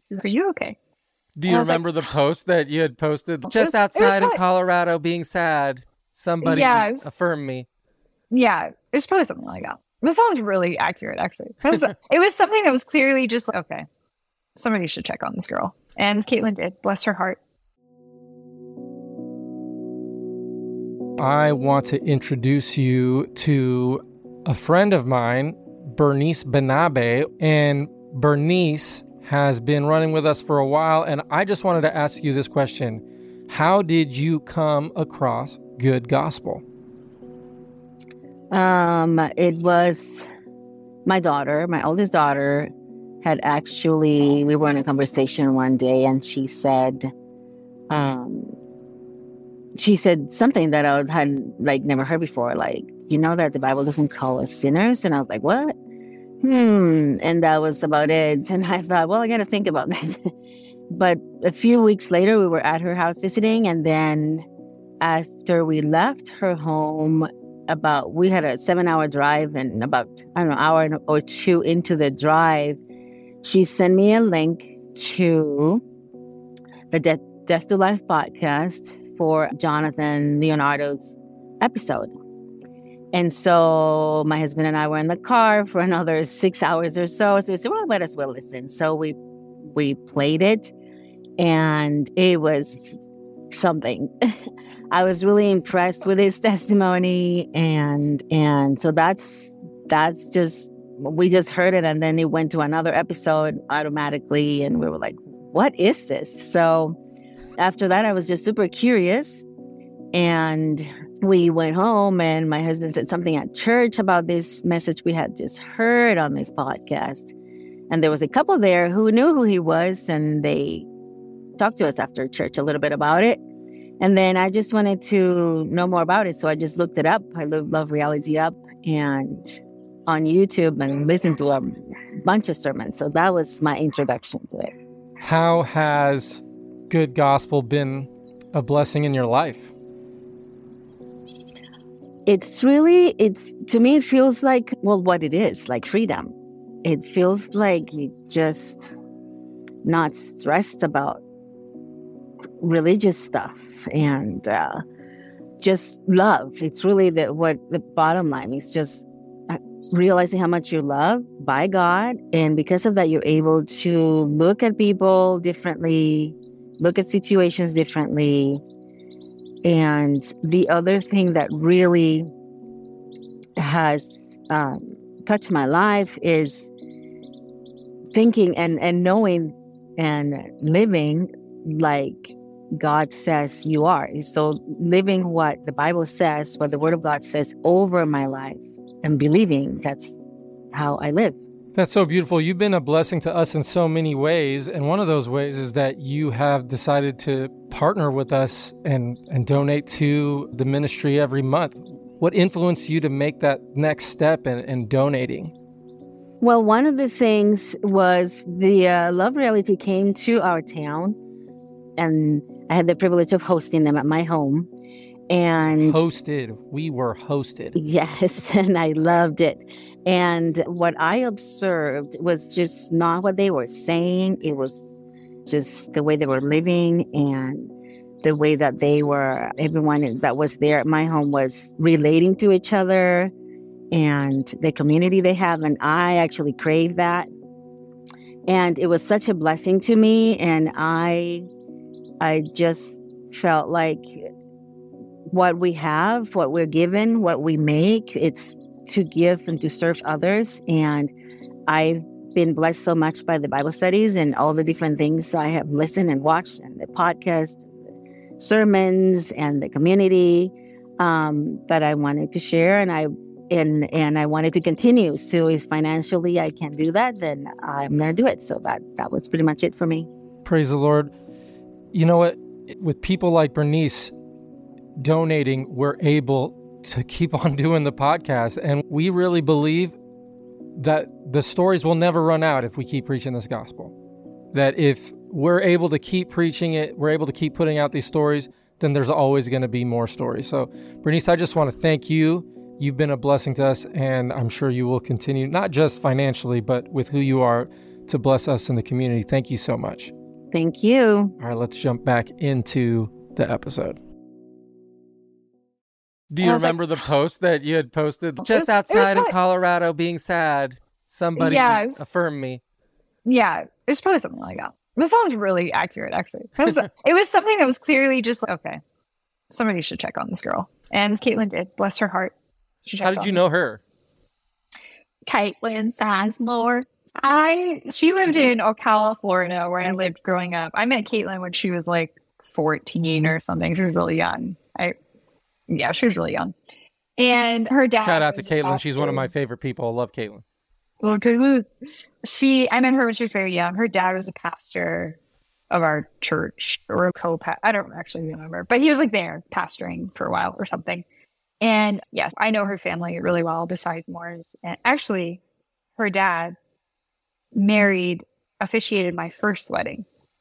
Are you okay? Do you remember like, the post that you had posted? Just was, outside probably, in Colorado being sad. Somebody yeah, was, affirmed me. Yeah, it was probably something like that. This sounds really accurate, actually. It was, it was something that was clearly just like, okay, somebody should check on this girl. And Caitlin did. Bless her heart. I want to introduce you to a friend of mine, Bernice Benabe. And Bernice has been running with us for a while. And I just wanted to ask you this question. How did you come across Good Gospel? Um, it was my daughter, my oldest daughter, had actually, we were in a conversation one day and she said, um, she said something that I had like never heard before, like, you know that the Bible doesn't call us sinners? And I was like, what? Hmm. And that was about it. And I thought, well, I got to think about that. But a few weeks later, we were at her house visiting. And then after we left her home, about, we had a seven hour drive, and about, I don't know, hour or two into the drive, she sent me a link to the De- Death to Life podcast for Jonathan Leonardo's episode. And so my husband and I were in the car for another six hours or so. So we said, well, let us well listen. So we we played it, and it was something. I was really impressed with his testimony, and and so that's that's just, we just heard it, and then it went to another episode automatically, and we were like, what is this? So after that, I was just super curious, and we went home, and my husband said something at church about this message we had just heard on this podcast. And there was a couple there who knew who he was, and they talked to us after church a little bit about it. And then I just wanted to know more about it. So I just looked it up. I love, love Reality Up and on YouTube, and listened to a bunch of sermons. So that was my introduction to it. How has Good Gospel been a blessing in your life? It's really, it's, to me, it feels like, well, what it is, like freedom. It feels like you just not stressed about religious stuff, and uh, just love. It's really the, what the bottom line is, just realizing how much you're loved by God. And because of that, you're able to look at people differently, look at situations differently. And the other thing that really has um, touched my life is thinking and, and knowing and living like God says you are. So living what the Bible says, what the Word of God says over my life, and believing that's how I live. That's so beautiful. You've been a blessing to us in so many ways. And one of those ways is that you have decided to partner with us and, and donate to the ministry every month. What influenced you to make that next step in, in donating? Well, one of the things was the uh, Love Reality came to our town, and I had the privilege of hosting them at my home. And hosted. We were hosted. Yes, and I loved it. And what I observed was just not what they were saying. It was just the way they were living, and the way that they were, everyone that was there at my home was relating to each other, and the community they have. And I actually craved that. And it was such a blessing to me. And I, I just felt like what we have, what we're given, what we make, it's to give and to serve others. And I've been blessed so much by the Bible studies and all the different things I have listened and watched, and the podcast, the sermons, and the community um, that I wanted to share. And I and and I wanted to continue. So if financially I can do that, then I'm going to do it. So that, that was pretty much it for me. Praise the Lord. You know what? With people like Bernice donating, we're able to keep on doing the podcast. And we really believe that the stories will never run out if we keep preaching this gospel. That if we're able to keep preaching it, we're able to keep putting out these stories, then there's always going to be more stories. So, Bernice, I just want to thank you. You've been a blessing to us, and I'm sure you will continue, not just financially, but with who you are, to bless us in the community. Thank you so much. Thank you. All right, let's jump back into the episode. Do you remember like, the post that you had posted? Just was, outside probably, in Colorado being sad. Somebody yeah, was, affirm me. Yeah, it was probably something like that. This sounds really accurate, actually. It was, it was something that was clearly just like, okay, somebody should check on this girl. And Caitlin did. Bless her heart. How did you know her? Caitlin Sizemore. I she lived in Ocala, Florida, where I lived growing up. I met Caitlin when she was like fourteen or something. She was really young. I yeah, she was really young. And her dad. Shout out to Caitlin. She's one of my favorite people. I love Caitlin. Love Caitlin. She I met her when she was very young. Her dad was a pastor of our church, or a co-pastor. I don't actually remember, but he was like there pastoring for a while or something. And yes, I know her family really well, besides Moore's. And actually, her dad married, officiated my first wedding.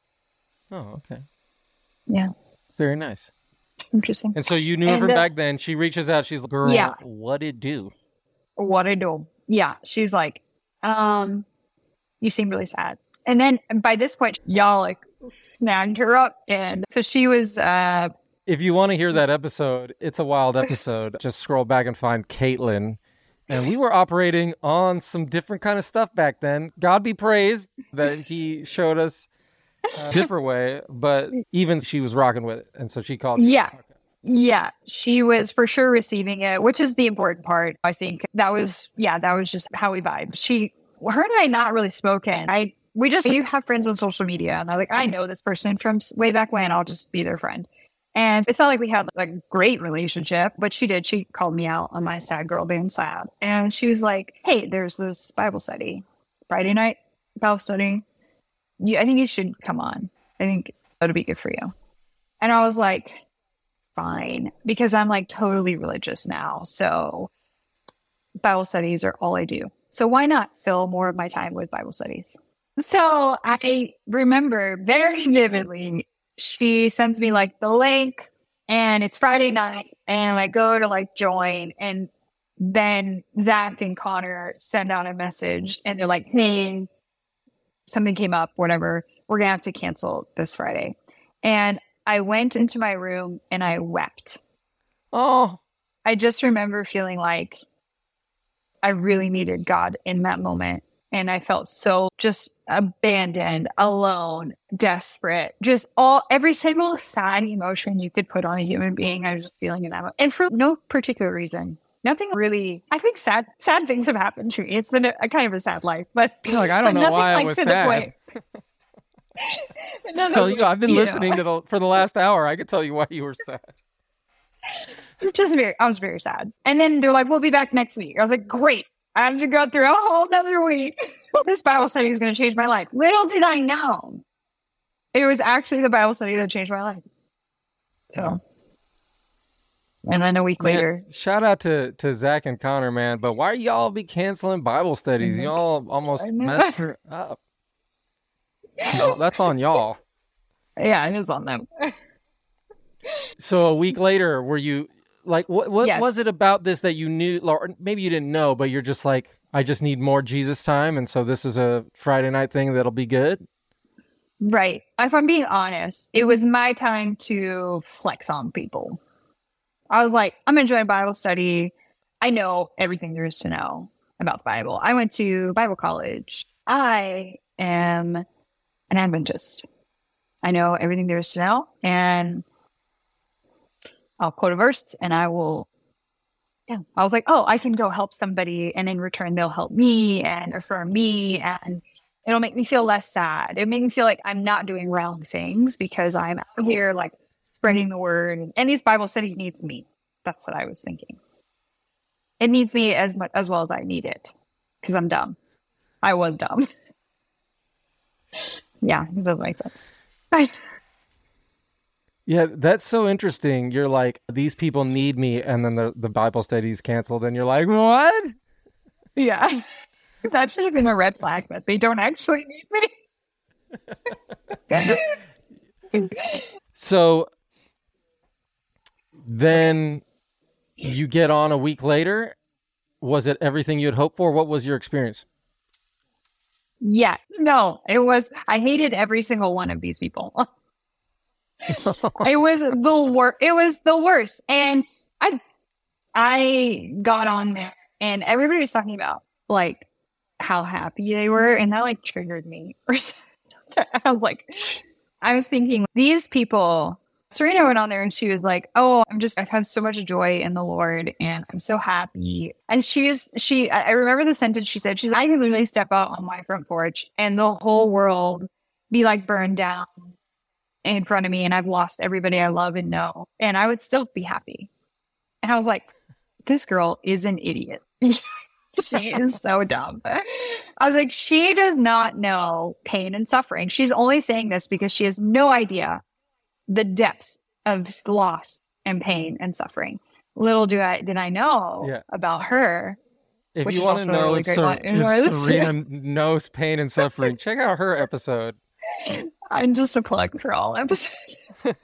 Oh, okay. Yeah. Very nice. Interesting. And so you knew and, her uh, back then. She reaches out. She's like, girl, yeah. What it do? What it do? Yeah. She's like, um, you seem really sad. And then by this point, y'all like snagged her up. And so she was, uh, if you want to hear that episode, it's a wild episode. Just scroll back and find Caitlin. And we were operating on some different kind of stuff back then. God be praised that he showed us a different way, but even she was rocking with it. And so she called. Yeah. Okay. Yeah. She was for sure receiving it, which is the important part. I think that was, yeah, that was just how we vibed. She, her and I not really spoken. I, we just, you have friends on social media and they're like, I know this person from way back when, I'll just be their friend. And it's not like we had like a great relationship, but she did. She called me out on my sad girl being sad. And she was like, hey, there's this Bible study, Friday night Bible study. You, I think you should come on. I think that'll be good for you. And I was like, fine, because I'm like totally religious now. So Bible studies are all I do. So why not fill more of my time with Bible studies? So I remember very vividly, she sends me like the link and it's Friday night and I go to like join, and then Zach and Connor send out a message and they're like, hey, something came up, whatever, we're going to have to cancel this Friday. And I went into my room and I wept. Oh, I just remember feeling like I really needed God in that moment. And I felt so just abandoned, alone, desperate, just all, every single sad emotion you could put on a human being. I was just feeling in that moment. And for no particular reason. Nothing really, I think sad, sad things have happened to me. It's been a, a kind of a sad life, but like, I don't know why like I was sad. no, no, you, I've been listening know. to the, for the last hour. I could tell you why you were sad. Just very, I was very sad. And then they're like, we'll be back next week. I was like, great. I have to go through a whole nother week. Well, this Bible study is going to change my life. Little did I know. It was actually the Bible study that changed my life. So, and then a week man, later. Shout out to, to Zach and Connor, man. But why y'all be canceling Bible studies? Mm-hmm. Y'all almost messed her up. No, that's on y'all. Yeah, it is on them. So a week later, were you... Like, what what yes. was it about this that you knew, or maybe you didn't know, but you're just like, I just need more Jesus time, and so this is a Friday night thing that'll be good? Right. If I'm being honest, it was my time to flex on people. I was like, I'm going to join Bible study. I know everything there is to know about the Bible. I went to Bible college. I am an Adventist. I know everything there is to know, and I'll quote a verse and I will, yeah. I was like, oh, I can go help somebody and in return they'll help me and affirm me and it'll make me feel less sad. It'll make me feel like I'm not doing wrong things because I'm out here like spreading the word. And these Bible studies needs me. That's what I was thinking. It needs me as much as well as I need it because I'm dumb. I was dumb. Yeah, it doesn't make sense. Right. Yeah, that's so interesting. You're like, these people need me, and then the, the Bible study's canceled, and you're like, what? Yeah. That should have been a red flag, but they don't actually need me. So then you get on a week later. Was it everything you'd hoped for? What was your experience? Yeah, no, it was, I hated every single one of these people. It was the worst. It was the worst. And I, I got on there and everybody was talking about like how happy they were. And that like triggered me. I was like, I was thinking these people, Serena went on there and she was like, oh, I'm just, I've had so much joy in the Lord and I'm so happy. And she is, she, I remember the sentence she said, she's, I could literally step out on my front porch and the whole world be like burned down in front of me and I've lost everybody I love and know. And I would still be happy. And I was like, this girl is an idiot. She is so dumb. I was like, she does not know pain and suffering. She's only saying this because she has no idea the depths of loss and pain and suffering. Little do I did I know yeah. about her. If which you is want to know really if, Ser- if Serena knows pain and suffering, check out her episode. I'm just a plug for all episodes.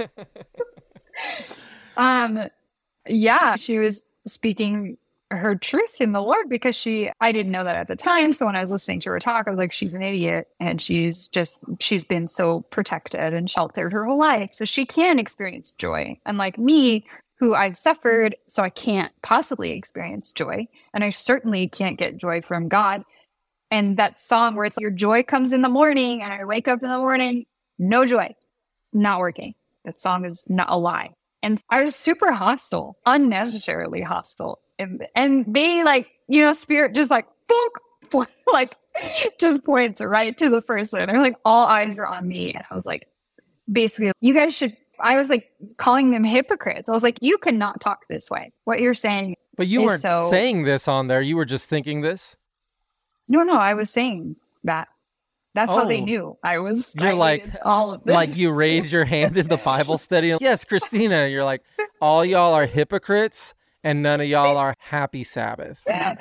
um, yeah, she was speaking her truth in the Lord because she, I didn't know that at the time. So when I was listening to her talk, I was like, she's an idiot. And she's just, she's been so protected and sheltered her whole life. So she can experience joy. Unlike me, who I've suffered, so I can't possibly experience joy. And I certainly can't get joy from God. And that song where it's like, your joy comes in the morning and I wake up in the morning, no joy, not working. That song is not a lie. And I was super hostile, unnecessarily hostile. And, and being like, you know, spirit just like, book, like just points right to the person. And like all eyes are on me. And I was like, basically, you guys should, I was like calling them hypocrites. I was like, you cannot talk this way. What you're saying. But you weren't so... saying this on there. You were just thinking this. No, no, I was saying that. That's oh. how they knew I was. You're I like, all of this. Like you raised your hand in the Bible study. Yes, Christina, you're like, all y'all are hypocrites and none of y'all are happy Sabbath.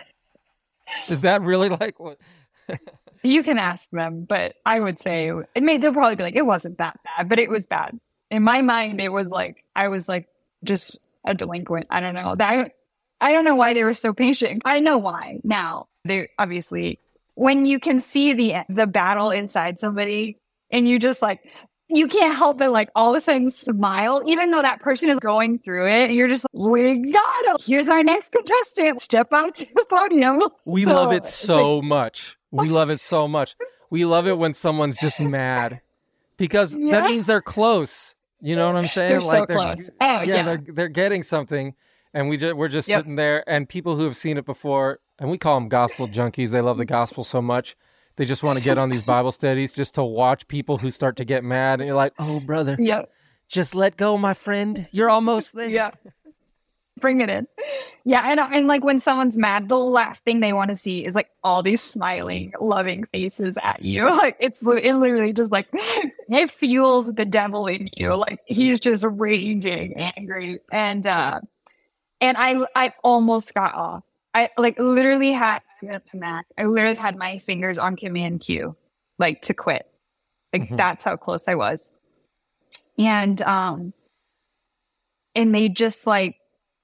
Is that really like what? You can ask them, but I would say it may, they'll probably be like, it wasn't that bad, but it was bad. In my mind, it was like, I was like just a delinquent. I don't know. That, I don't know why they were so patient. I know why now. They obviously, when you can see the the battle inside somebody and you just like, you can't help but like all of a sudden smile, even though that person is going through it. You're just like, we got him. Here's our next contestant. Step out to the podium. We so, love it so like, much. We love it so much. We love it when someone's just mad because yeah. that means they're close. You know what I'm saying? They're like so they're, close. Oh, yeah, yeah, they're they're getting something, and we just we're just yep. sitting there, and people who have seen it before, and we call them gospel junkies. They love the gospel so much, they just want to get on these Bible studies just to watch people who start to get mad, and you're like, oh brother, yeah, just let go, my friend. You're almost there. Yeah. Bring it in. Yeah, and and like when someone's mad, the last thing they want to see is like all these smiling, loving faces at you. Like it's it literally just like it fuels the devil in you. Like he's just raging, angry, and uh, and I I almost got off. I like literally had Mac. I literally had my fingers on Command Q, like to quit. Like mm-hmm. that's how close I was. And um, and they just like.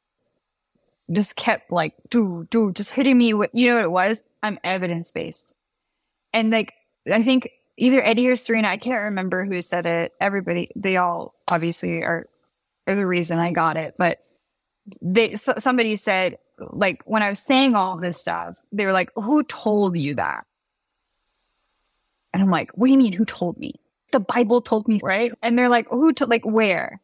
just kept like, dude, dude, just hitting me with, you know what it was? I'm evidence-based. And like, I think either Eddie or Serena, I can't remember who said it. Everybody, they all obviously are, are the reason I got it. But they, so, somebody said, like, when I was saying all this stuff, they were like, who told you that? And I'm like, what do you mean, who told me? The Bible told me, right? And they're like, who told, like, where?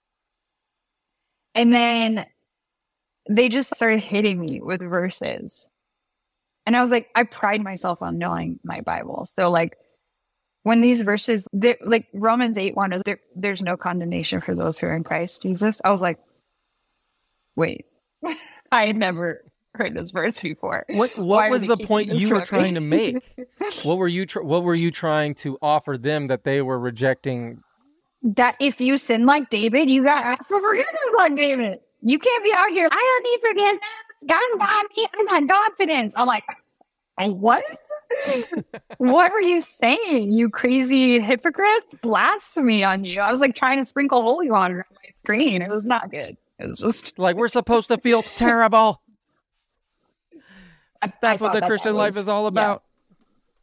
And then they just started hitting me with verses. And I was like, I pride myself on knowing my Bible. So like when these verses, like Romans eight one is there, there's no condemnation for those who are in Christ Jesus. I was like, wait, I had never heard this verse before. What what was the point you were trying to make? What were you tr- what were you trying to offer them that they were rejecting? That if you sin like David, you got asked for forgiveness like David. You can't be out here, I don't need forgiveness. God got me. I got confidence. I'm like, what? What were you saying, you crazy hypocrites? Blasphemy on you. I was like trying to sprinkle holy water on my screen. It was not good. It was just like, we're supposed to feel terrible. I, That's I what the that Christian that life was, is all about.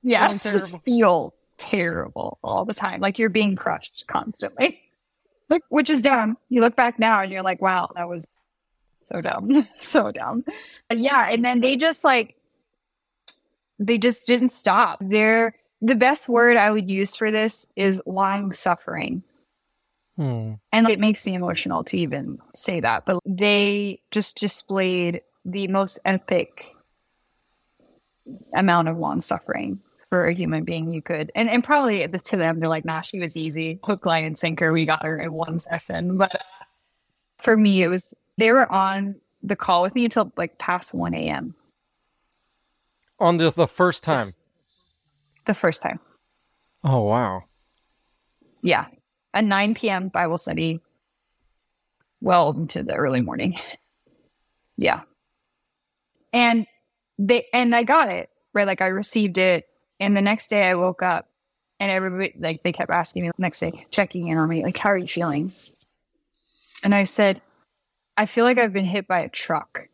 Yeah, Feeling just terrible. feel terrible all the time. Like you're being crushed constantly. Like, which is dumb. You look back now and you're like, wow, that was so dumb. So dumb. But yeah. And then they just like, they just didn't stop. They're, the best word I would use for this is long suffering. Hmm. And it makes me emotional to even say that. But they just displayed the most epic amount of long suffering for a human being you could. And and probably to them, they're like, nah, she was easy. Hook, line, and sinker. We got her in one session. But for me, it was, they were on the call with me until like past one a.m. On the, the first time? Just the first time. Oh, wow. Yeah. A nine p.m. Bible study. Well, into the early morning. Yeah. And they, and I got it, right? Like I received it. And the next day I woke up and everybody, like they kept asking me the next day, checking in on me, like, how are you feeling? And I said, I feel like I've been hit by a truck.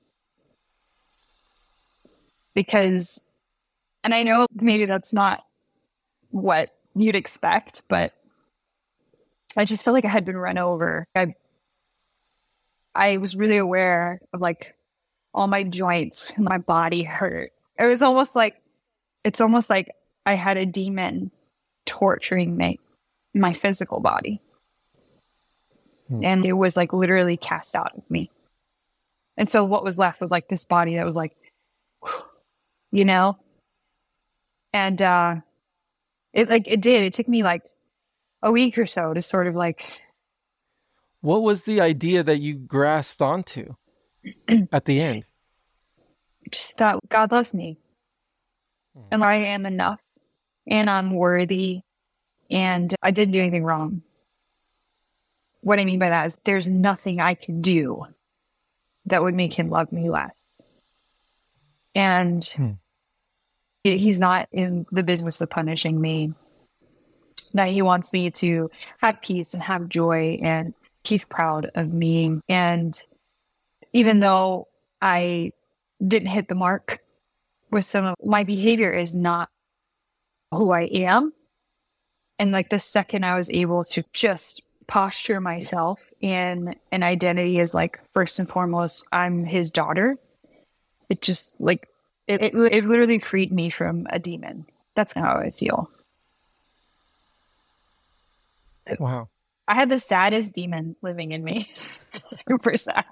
Because, and I know maybe that's not what you'd expect, but I just felt like I had been run over. I, I was really aware of like all my joints and my body hurt. It was almost like, it's almost like I had a demon torturing my, my physical body. Hmm. And it was like literally cast out of me. And so what was left was like this body that was like, you know? And uh, it like, it did. It took me like a week or so to sort of like. What was the idea that you grasped onto at the end? Just thought God loves me. And I am enough. And I'm worthy. And I didn't do anything wrong. What I mean by that is there's nothing I can do that would make him love me less. And hmm. he's not in the business of punishing me. That he wants me to have peace and have joy, and he's proud of me. And even though I didn't hit the mark with some of my behavior is not who I am. And like the second I was able to just posture myself in an identity as like, first and foremost, I'm his daughter. It just like, it, it, it literally freed me from a demon. That's how I feel. Wow. I had the saddest demon living in me. Super sad.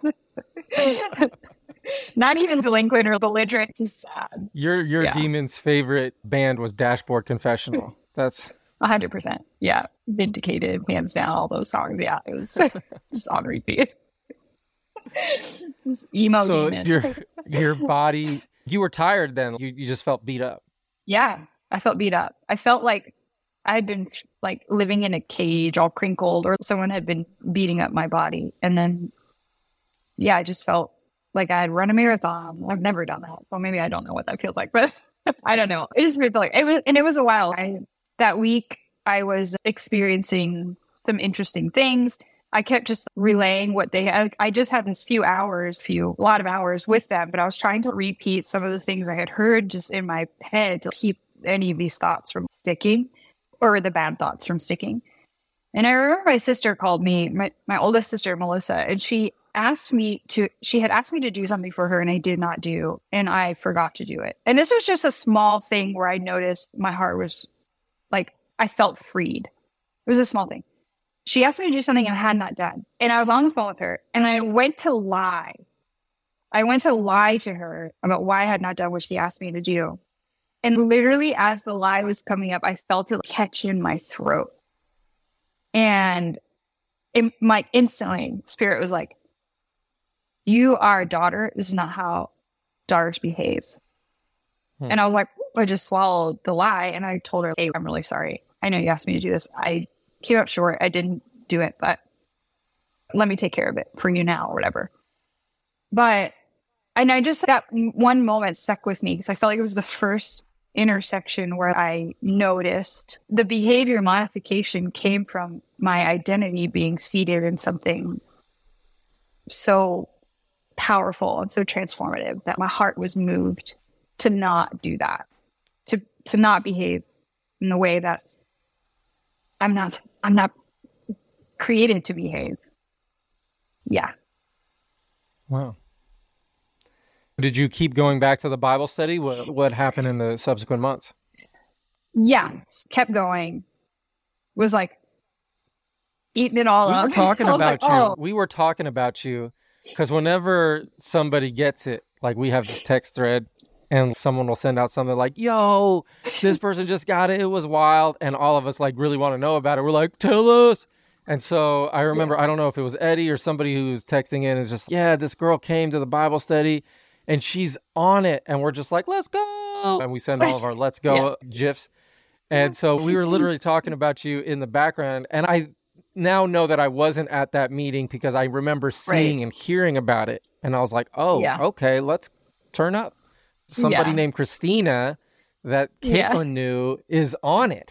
Not even delinquent or belligerent, just sad. Your your yeah. demon's favorite band was Dashboard Confessional. That's one hundred percent. Yeah. Vindicated, hands down, all those songs. Yeah, it was just on repeat. Emo so demon. your your body, you were tired then. You, you just felt beat up. Yeah, I felt beat up. I felt like I had been like living in a cage all crinkled, or someone had been beating up my body. And then, yeah, I just felt like I had run a marathon. I've never done that. So maybe I don't know what that feels like, but I don't know. It just felt like it was, and it was a while. I, that week I was experiencing some interesting things. I kept just relaying what they had. I just had this few hours, few, a lot of hours with them, but I was trying to repeat some of the things I had heard just in my head to keep any of these thoughts from sticking, or the bad thoughts from sticking. And I remember my sister called me, my, my oldest sister, Melissa, and she asked me to, she had asked me to do something for her and I did not do, and I forgot to do it. And this was just a small thing where I noticed my heart was like, I felt freed. It was a small thing. She asked me to do something I had not done. And I was on the phone with her and I went to lie. I went to lie to her about why I had not done what she asked me to do. And literally as the lie was coming up, I felt it catch in my throat. And it, my instantly spirit was like, you are a daughter. This is not how daughters behave. Hmm. And I was like, I just swallowed the lie. And I told her, hey, I'm really sorry. I know you asked me to do this. I came up short. I didn't do it, but let me take care of it for you now or whatever. But, and I just, that one moment stuck with me because I felt like it was the first intersection where I noticed the behavior modification came from my identity being seated in something so powerful and so transformative that my heart was moved to not do that, to to not behave in the way that I'm not, I'm not created to behave. Yeah. Wow. Did you keep going back to the Bible study? What, what happened in the subsequent months? Yeah. Kept going. Was like eating it all we up. We were talking about like, you. Oh. We were talking about you because whenever somebody gets it, like we have this text thread and someone will send out something like, yo, this person just got it. It was wild. And all of us like really want to know about it. We're like, tell us. And so I remember, yeah. I don't know if it was Eddie or somebody who was texting in is just, yeah, this girl came to the Bible study and she's on it. And we're just like, let's go. And we send all of our let's go yeah. GIFs. And so we were literally talking about you in the background. And I now know that I wasn't at that meeting because I remember seeing right. and hearing about it. And I was like, oh, yeah. okay, let's turn up. Somebody yeah. named Christina that Caitlin yeah. knew is on it.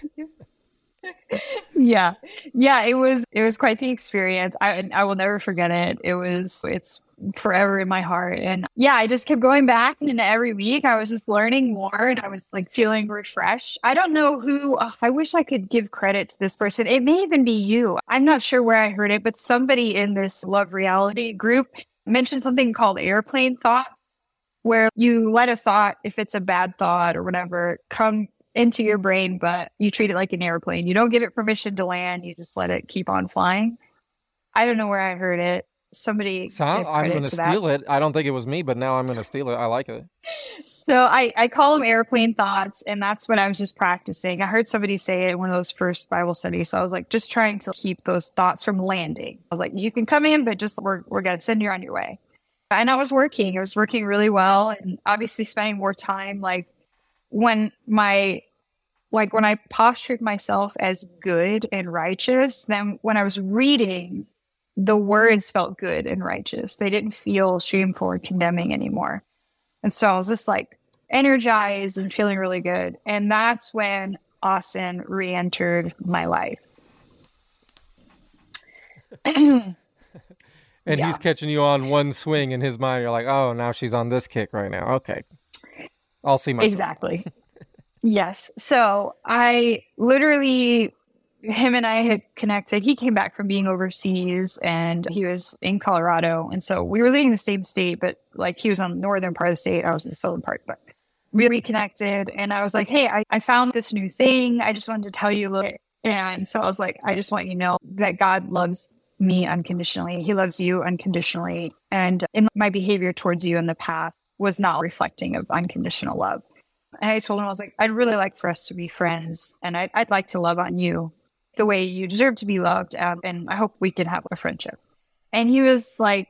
yeah. Yeah, it was it was quite the experience. I I will never forget it. It was it's forever in my heart. And yeah, I just kept going back and every week I was just learning more and I was like feeling refreshed. I don't know who, oh, I wish I could give credit to this person. It may even be you. I'm not sure where I heard it, but somebody in this Love Reality group mentioned something called airplane thought, where you let a thought, if it's a bad thought or whatever, come into your brain, but you treat it like an airplane. You don't give it permission to land. You just let it keep on flying. I don't know where I heard it. Somebody so I'm going to steal that. it. I don't think it was me, but now I'm going to steal it. I like it. So I, I call them airplane thoughts, and that's what I was just practicing. I heard somebody say it in one of those first Bible studies. So I was like, just trying to keep those thoughts from landing. I was like, you can come in, but just we're, we're going to send you on your way. And I was working. I was working really well and obviously spending more time. Like when my, like when I postured myself as good and righteous, then when I was reading, the words felt good and righteous. They didn't feel shameful or condemning anymore. And so I was just like energized and feeling really good. And that's when Austin re-entered my life. And yeah. he's catching you on one swing in his mind. You're like, oh, now she's on this kick right now. Okay. I'll see myself. Exactly. Yes. So I literally, him and I had connected. He came back from being overseas and he was in Colorado. And so we were living in the same state, but like he was on the northern part of the state. I was in the southern part, but we reconnected. And I was like, hey, I, I found this new thing. I just wanted to tell you a little bit. And so I was like, I just want you to know that God loves me unconditionally. He loves you unconditionally. And in my behavior towards you in the past was not reflecting of unconditional love. And I told him, I was like, I'd really like for us to be friends. And I'd, I'd like to love on you the way you deserve to be loved. Um, and I hope we can have a friendship. And he was like,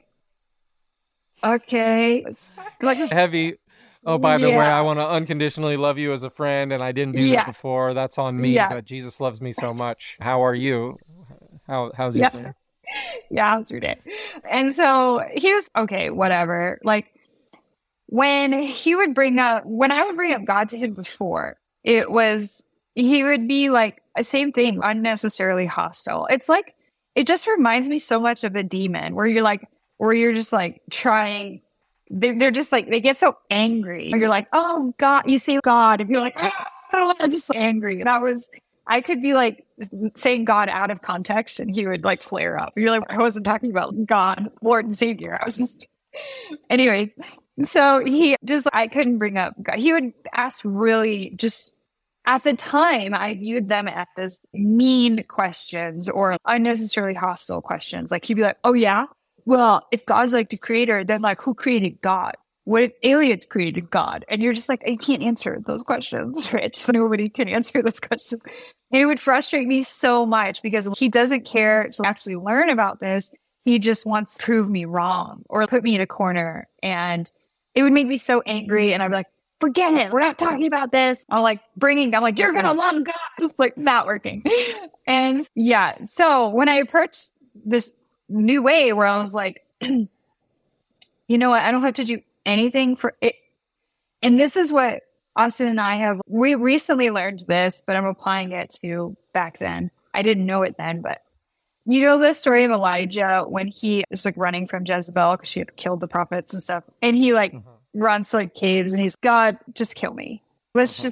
okay. Like heavy. Oh, by the yeah. way, I want to unconditionally love you as a friend. And I didn't do yeah. that before. That's on me. Yeah. But Jesus loves me so much. How are you? How How's your yeah. day? Yeah, how's your day? And so he was, okay, whatever. Like when he would bring up, when I would bring up God to him before, it was, he would be like, same thing, unnecessarily hostile. It's like, it just reminds me so much of a demon where you're like, where you're just like trying, they're, they're just like, they get so angry. You're like, oh God, you say God, and you're like, oh, I'm just so angry. That was, I could be like saying God out of context and he would like flare up. You're like, I wasn't talking about God, Lord and Savior. I was just, anyways. So he just, I couldn't bring up God. He would ask really just, at the time, I viewed them as mean questions or unnecessarily hostile questions. Like he'd be like, oh yeah? Well, if God's like the creator, then like who created God? What if aliens created God? And you're just like, you can't answer those questions, Rich. Nobody can answer those questions. And it would frustrate me so much because he doesn't care to actually learn about this. He just wants to prove me wrong or put me in a corner. And it would make me so angry. And I'd be like, forget it. We're not talking about this. I'm like bringing, I'm like, you're going to love God. Just like not working. And yeah. So when I approached this new way where I was like, you know what? I don't have to do anything for it. And this is what Austin and I have, we recently learned this, but I'm applying it to back then. I didn't know it then, but you know the story of Elijah when he is like running from Jezebel because she had killed the prophets and stuff. And he like mm-hmm. runs to like caves and he's, God, just kill me. Let's mm-hmm. just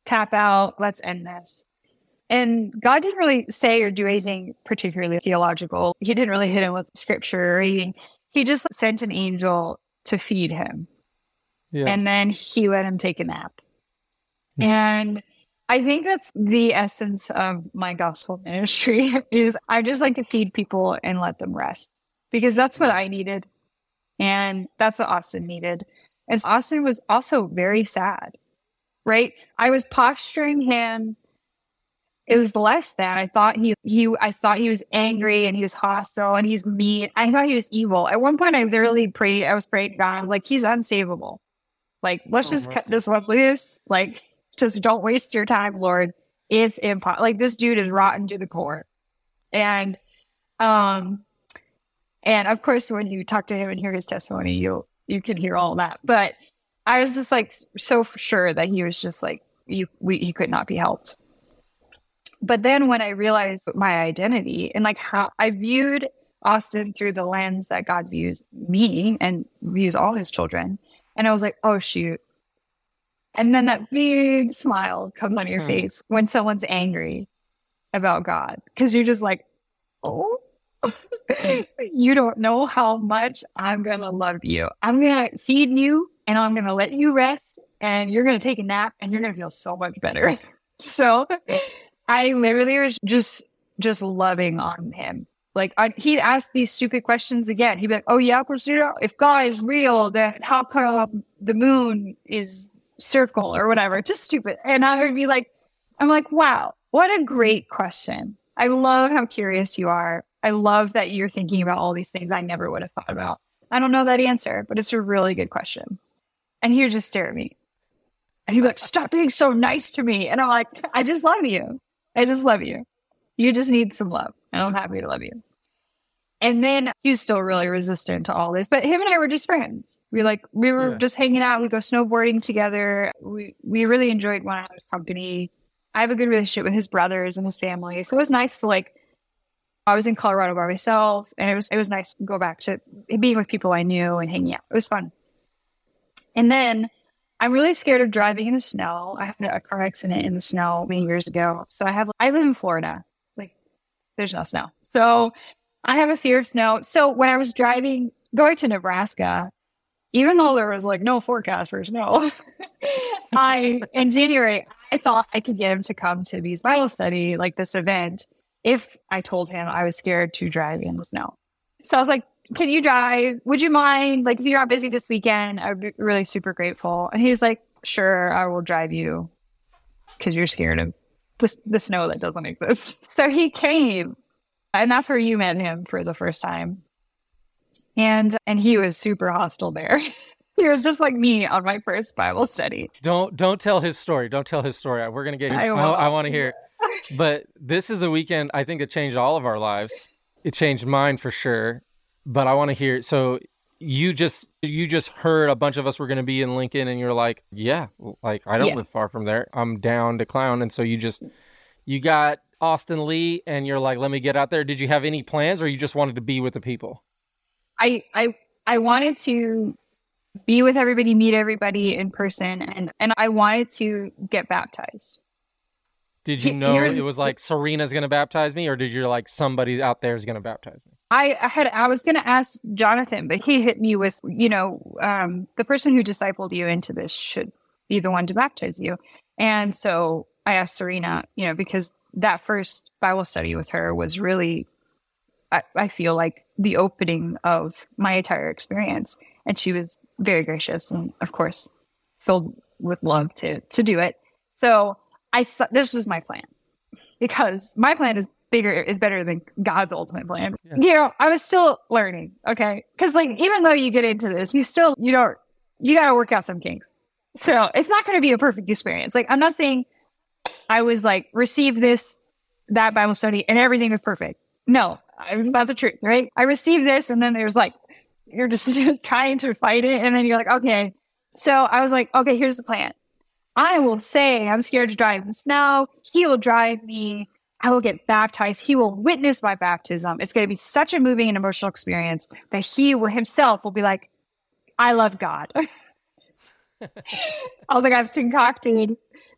tap out, let's end this. And God didn't really say or do anything particularly theological. He didn't really hit him with scripture or anything. He just sent an angel to feed him. Yeah. And then he let him take a nap. And I think that's the essence of my gospel ministry is I just like to feed people and let them rest because that's what I needed. And that's what Austin needed. And Austin was also very sad, right? I was posturing him. It was less than I thought he, he, I thought he was angry and he was hostile and he's mean. I thought he was evil. At one point I literally prayed, I was praying to God. I was like, he's unsavable. Like, let's oh, just cut this one loose. Like, just don't waste your time, Lord. It's impossible. Like, this dude is rotten to the core. And, um, and of course, when you talk to him and hear his testimony, you you can hear all that. But I was just like so for sure that he was just like you. We, he could not be helped. But then when I realized my identity and like how I viewed Austin through the lens that God views me and views all his children, and I was like, oh shoot. And then that big smile comes on your hmm. face when someone's angry about God. Because you're just like, oh, you don't know how much I'm going to love you. I'm going to feed you and I'm going to let you rest and you're going to take a nap and you're going to feel so much better. So I literally was just, just loving on him. Like I, he'd ask these stupid questions again. He'd be like, oh yeah, Christina, if God is real, then how come the moon is circle or whatever, just stupid. And I would be like, I'm like, wow, what a great question. I love how curious you are. I love that you're thinking about all these things I never would have thought about. I don't know that answer, but it's a really good question. And he would just stare at me. And he'd be like, stop being so nice to me. And I'm like, I just love you. I just love you. You just need some love. And I'm happy to love you. And then he was still really resistant to all this. But him and I were just friends. We like we were yeah. just hanging out. We go snowboarding together. We we really enjoyed one another's company. I have a good relationship with his brothers and his family. So it was nice to like I was in Colorado by myself and it was it was nice to go back to being with people I knew and hanging out. It was fun. And then I'm really scared of driving in the snow. I had a car accident in the snow many years ago. So I have I live in Florida. Like there's no snow. So I have a fear of snow. So when I was driving, going to Nebraska, even though there was like no forecast for snow, I, in January, I thought I could get him to come to these Bible study, like this event, if I told him I was scared to drive in the snow. So I was like, can you drive? Would you mind? Like, if you're not busy this weekend, I'd be really super grateful. And he was like, sure, I will drive you because you're scared of the, the snow that doesn't exist. So he came. And that's where you met him for the first time. And and he was super hostile there. He was just like me on my first Bible study. Don't don't tell his story. Don't tell his story. We're going to get I, I, I want to hear it. But this is a weekend, I think it changed all of our lives. It changed mine for sure. But I want to hear. So you just you just heard a bunch of us were going to be in Lincoln and you're like, yeah, like I don't yeah. live far from there. I'm down to clown. And so you just, you got Austin Lee and you're like, let me get out there. Did you have any plans or you just wanted to be with the people? I I I wanted to be with everybody, meet everybody in person, and, and I wanted to get baptized. Did you know Here's, it was like Serena's going to baptize me, or did you like somebody out there is going to baptize me? I, I had I was going to ask Jonathan, but he hit me with, you know, um, the person who discipled you into this should be the one to baptize you. And so I asked Serena, you know, because that first Bible study with her was really, I, I feel like the opening of my entire experience. And she was very gracious and, of course, filled with love to to do it. So I thought this was my plan, because my plan is bigger, is better than God's ultimate plan. Yeah. You know, I was still learning, okay? Because like, even though you get into this, you still, you don't, you got to work out some kinks. So it's not going to be a perfect experience. Like, I'm not saying I was like, receive this, that Bible study and everything was perfect. No, it was about the truth, right? I received this and then there's like, you're just trying to fight it. And then you're like, okay. So I was like, okay, here's the plan. I will say I'm scared to drive in the snow. He will drive me. I will get baptized. He will witness my baptism. It's going to be such a moving and emotional experience that he will himself will be like, I love God. I was like, I've concocted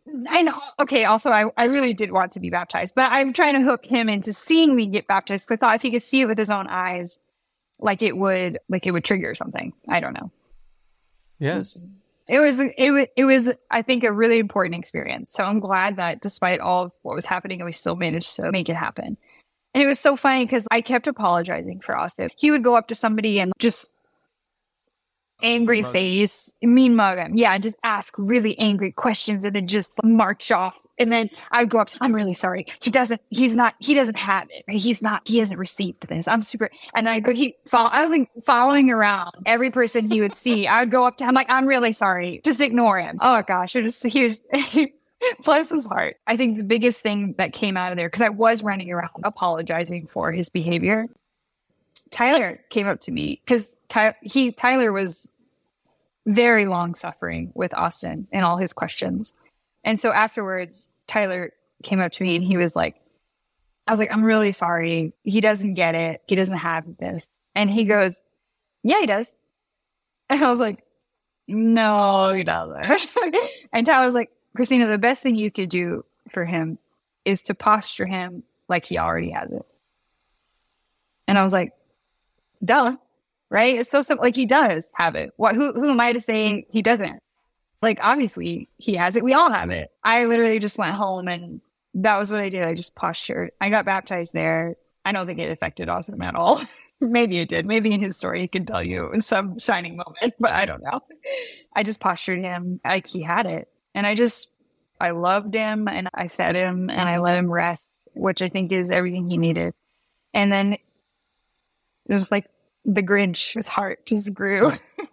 I know. Okay. Also, I, I really did want to be baptized, but I'm trying to hook him into seeing me get baptized. Because I thought if he could see it with his own eyes, like it would, like it would trigger something. I don't know. Yes. It was, it was, it was, I think, a really important experience. So I'm glad that despite all of what was happening, we still managed to make it happen. And it was so funny because I kept apologizing for Austin. He would go up to somebody and just angry mug. face, mean mug him. Yeah, just ask really angry questions and then just march off. And then I would go up to, I'm really sorry. He doesn't, he's not, he doesn't have it. He's not, he hasn't received this. I'm super, and I go, he, follow, I was like following around every person he would see. I would go up to him like, I'm really sorry. Just ignore him. Oh gosh, it was, he was, bless his heart. I think the biggest thing that came out of there, because I was running around apologizing for his behavior, Tyler came up to me because Ty- he Tyler was very long suffering with Austin and all his questions. And so afterwards, Tyler came up to me and he was like, I was like, I'm really sorry. He doesn't get it. He doesn't have this. And he goes, yeah, he does. And I was like, no, he doesn't. And Tyler was like, Christina, the best thing you could do for him is to posture him like he already has it. And I was like, duh, right? It's so simple. Like, he does have it. What? Who, who am I to say he doesn't? Like, obviously, he has it. We all have it. I literally just went home, and that was what I did. I just postured. I got baptized there. I don't think it affected Austin at all. Maybe it did. Maybe in his story, he could tell you in some shining moment, but I don't know. I just postured him like he had it. And I just, I loved him, and I fed him, and I let him rest, which I think is everything he needed. And then it was like the Grinch, his heart just grew.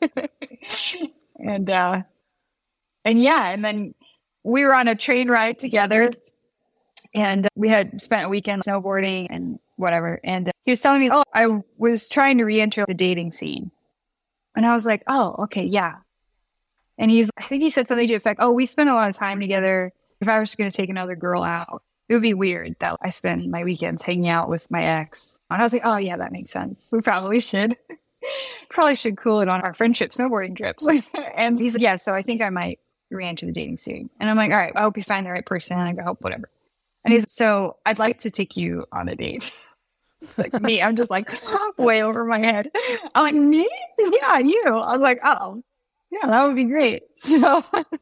and, uh, and yeah, and then we were on a train ride together, and we had spent a weekend snowboarding and whatever. And he was telling me, oh, I was trying to re-enter the dating scene. And I was like, oh, okay, yeah. And he's, I think he said something to the effect, oh, we spent a lot of time together. If I was going to take another girl out, it would be weird that I spend my weekends hanging out with my ex. And I was like, oh, yeah, that makes sense. We probably should. probably should cool it on our friendship snowboarding trips. And he's like, yeah, so I think I might re-enter the dating scene. And I'm like, all right, I hope you find the right person. I hope whatever. And he's, so I'd like to take you on a date. It's like me, I'm just like way over my head. I'm like, me? Yeah, you. I was like, oh, yeah, that would be great. So,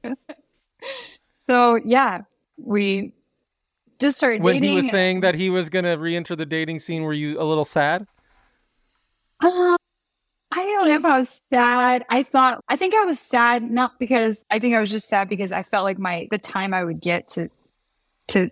so yeah, we just started when dating. When he was saying that he was going to re-enter the dating scene, were you a little sad? Uh, I don't know if I was sad. I thought, I think I was sad, not because, I think I was just sad because I felt like my, the time I would get to, to,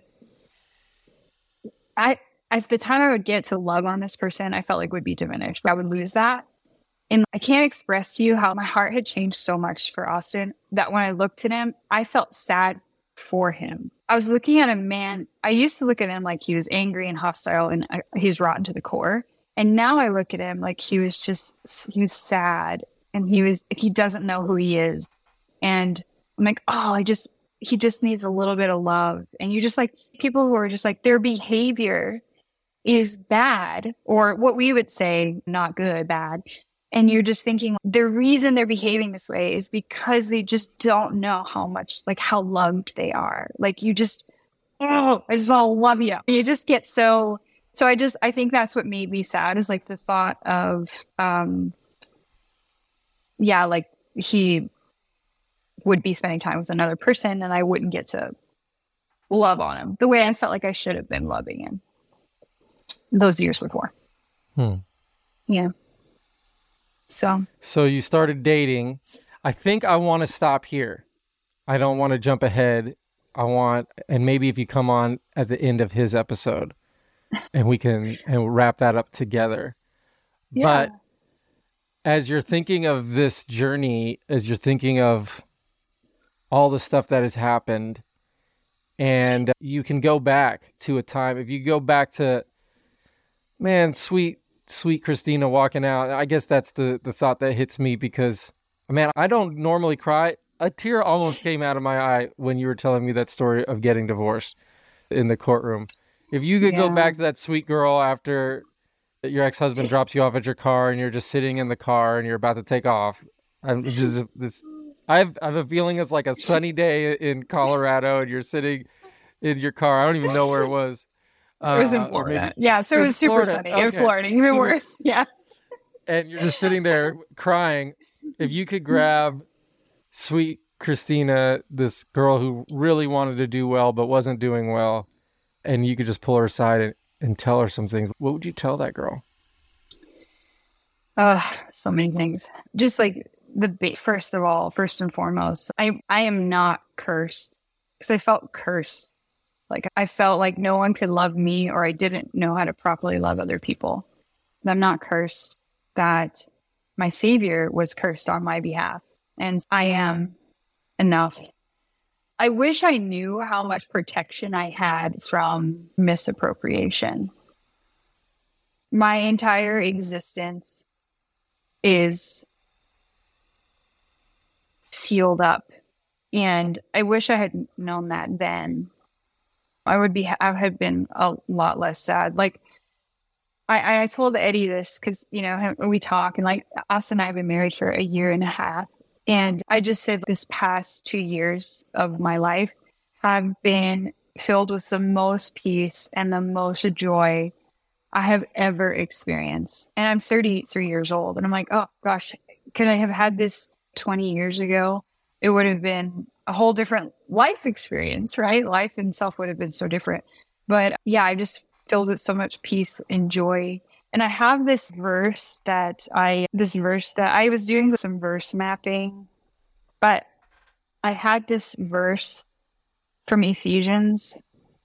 I, If the time I would get to love on this person, I felt like would be diminished. I would lose that. And I can't express to you how my heart had changed so much for Austin that when I looked at him, I felt sad for him. I was looking at a man. I used to look at him like he was angry and hostile and uh, he's rotten to the core. And now I look at him like he was just, he was sad and he was, he doesn't know who he is. And I'm like, oh, I just, he just needs a little bit of love. And you just like people who are just like, their behavior is bad, or what we would say, not good, bad. And you're just thinking the reason they're behaving this way is because they just don't know how much, like how loved they are. Like you just, oh, I just all love you. You just get so, so I just, I think that's what made me sad is like the thought of, um, yeah, like he would be spending time with another person and I wouldn't get to love on him the way I felt like I should have been loving him those years before. Hmm. Yeah. So. So you started dating. I think I want to stop here. I don't want to jump ahead. I want, and maybe if you come on at the end of his episode and we can and wrap that up together. Yeah. But as you're thinking of this journey, as you're thinking of all the stuff that has happened, and you can go back to a time, if you go back to, man, sweet, sweet Christina walking out. I guess that's the, the thought that hits me because, man, I don't normally cry. A tear almost came out of my eye when you were telling me that story of getting divorced in the courtroom. If you could yeah. go back to that sweet girl after your ex-husband drops you off at your car and you're just sitting in the car and you're about to take off, I'm just this I've I have a feeling it's like a sunny day in Colorado, and you're sitting in your car. I don't even know where it was. Uh, it was in Florida. Maybe, yeah, so it was super Florida. sunny okay. in Florida. Even super, worse. Yeah. And you're just sitting there crying. If you could grab sweet Christina, this girl who really wanted to do well but wasn't doing well, and you could just pull her aside and, and tell her some things, what would you tell that girl? Uh, so many things. Just like the first of all, first and foremost, I, I am not cursed because I felt cursed. Like I felt like no one could love me, or I didn't know how to properly love other people. I'm not cursed. That my Savior was cursed on my behalf, and I am enough. I wish I knew how much protection I had from misappropriation. My entire existence is sealed up, and I wish I had known that then. I would be, I had been a lot less sad. Like, I, I told Eddie this because, you know, we talk, and like Austin and I have been married for a year and a half. And I just said this past two years of my life have been filled with the most peace and the most joy I have ever experienced. And I'm thirty-three years old. And I'm like, oh gosh, could I have had this twenty years ago? It would have been a whole different life experience, right? Life itself would have been so different. But yeah, I just filled with so much peace and joy. And I have this verse that I, this verse that I was doing some verse mapping, but I had this verse from Ephesians.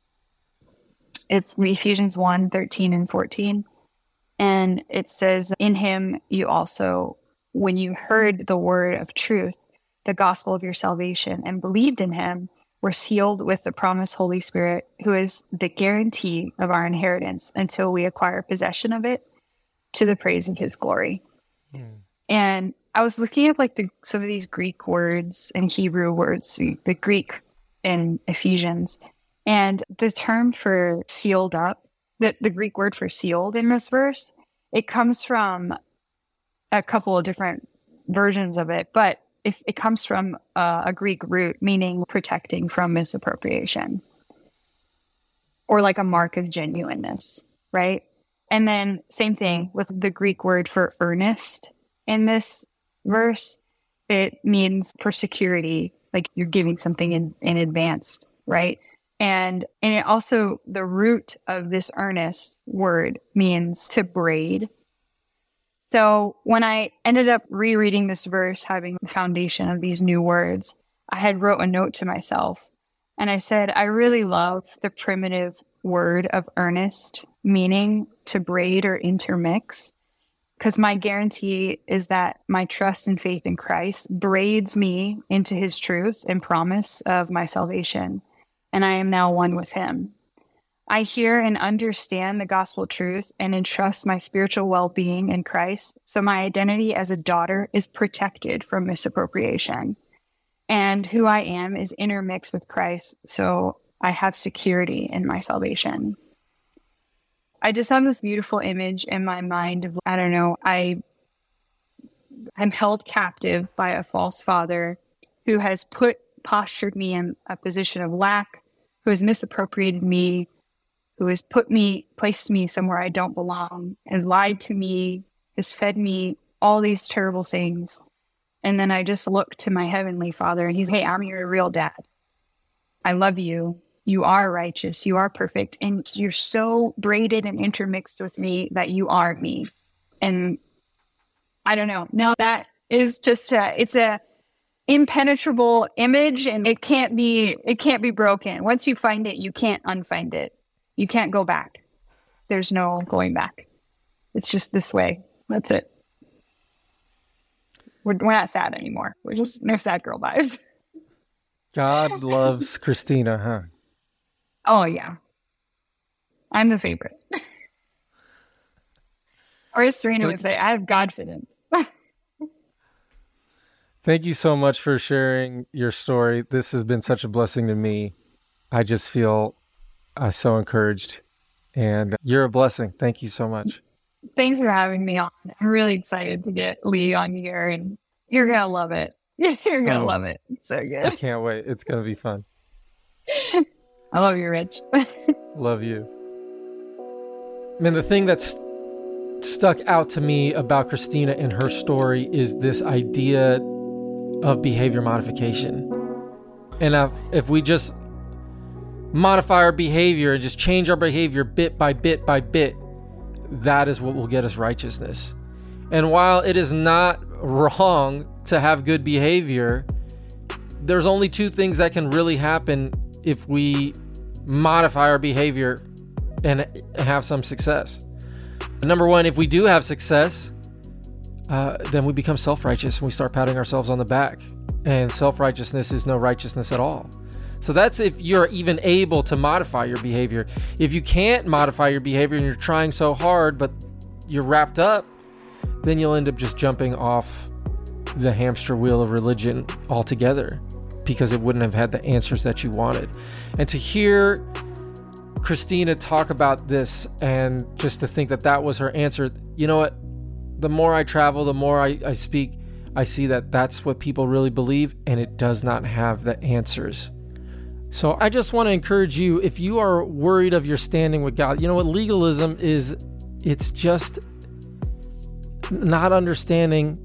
It's Ephesians one, thirteen and fourteen. And it says, in him you also, when you heard the word of truth, the gospel of your salvation, and believed in him, were sealed with the promised Holy Spirit, who is the guarantee of our inheritance until we acquire possession of it, to the praise of his glory. Mm. And I was looking up like the, some of these Greek words and Hebrew words, the Greek in Ephesians, and the term for sealed up, the, the Greek word for sealed in this verse, it comes from a couple of different versions of it, but if it comes from uh, a Greek root meaning protecting from misappropriation, or like a mark of genuineness, right? And then same thing with the Greek word for earnest in this verse. It means for security, like you're giving something in, in advance, right? And and it also, the root of this earnest word means to braid. So when I ended up rereading this verse, having the foundation of these new words, I had wrote a note to myself, and I said, I really love the primitive word of earnest, meaning to braid or intermix, because my guarantee is that my trust and faith in Christ braids me into his truth and promise of my salvation, and I am now one with him. I hear and understand the gospel truth and entrust my spiritual well-being in Christ, so my identity as a daughter is protected from misappropriation. And who I am is intermixed with Christ, so I have security in my salvation. I just have this beautiful image in my mind of, I don't know, I am held captive by a false father who has put, postured me in a position of lack, who has misappropriated me, who has put me, placed me somewhere I don't belong, has lied to me, has fed me all these terrible things. And then I just look to my heavenly Father, and he's, hey, I'm your real dad. I love you. You are righteous. You are perfect. And you're so braided and intermixed with me that you are me. And I don't know. Now that is just a, it's a impenetrable image, and it can't be, it can't be broken. Once you find it, you can't unfind it. You can't go back. There's no going back. It's just this way. That's it. We're, we're not sad anymore. We're just no sad girl vibes. God loves Christina, huh? Oh, yeah. I'm the favorite. Or as Serena would say, I have Godfidence. Thank you so much for sharing your story. This has been such a blessing to me. I just feel uh, so encouraged, and you're a blessing. Thank you so much. Thanks for having me on. I'm really excited to get Lee on here, and you're going to love it. You're going to Um, love it. It's so I good. can't wait. It's going to be fun. I love you, Rich. Love you. Man, the thing that's stuck out to me about Christina and her story is this idea of behavior modification. And if, if we just modify our behavior and just change our behavior bit by bit by bit, that is what will get us righteousness. And while it is not wrong to have good behavior, there's only two things that can really happen if we modify our behavior and have some success. Number one, if we do have success, uh, then we become self-righteous and we start patting ourselves on the back. And self-righteousness is no righteousness at all. So that's if you're even able to modify your behavior. If you can't modify your behavior and you're trying so hard, but you're wrapped up, then you'll end up just jumping off the hamster wheel of religion altogether because it wouldn't have had the answers that you wanted. And to hear Christina talk about this and just to think that that was her answer, you know what? The more I travel, the more I, I speak, I see that that's what people really believe, and it does not have the answers. So I just want to encourage you, if you are worried of your standing with God, you know what legalism is? It's just not understanding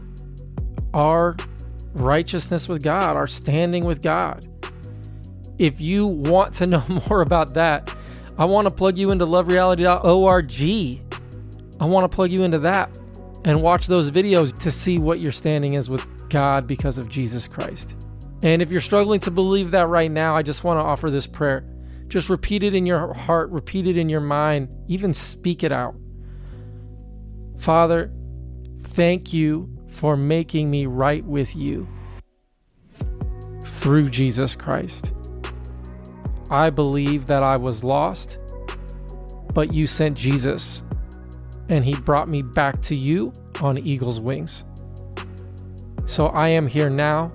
our righteousness with God, our standing with God. If you want to know more about that, I want to plug you into love reality dot org. I want to plug you into that and watch those videos to see what your standing is with God because of Jesus Christ. And if you're struggling to believe that right now, I just want to offer this prayer. Just repeat it in your heart, repeat it in your mind, even speak it out. Father, thank you for making me right with you through Jesus Christ. I believe that I was lost, but you sent Jesus, and he brought me back to you on eagle's wings. So I am here now,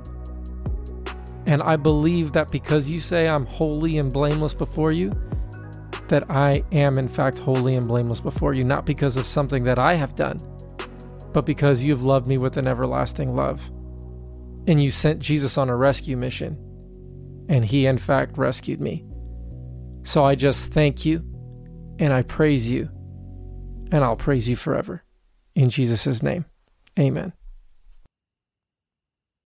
and I believe that because you say I'm holy and blameless before you, that I am in fact holy and blameless before you, not because of something that I have done, but because you've loved me with an everlasting love. And you sent Jesus on a rescue mission, and he in fact rescued me. So I just thank you, and I praise you, and I'll praise you forever. In Jesus' name, amen.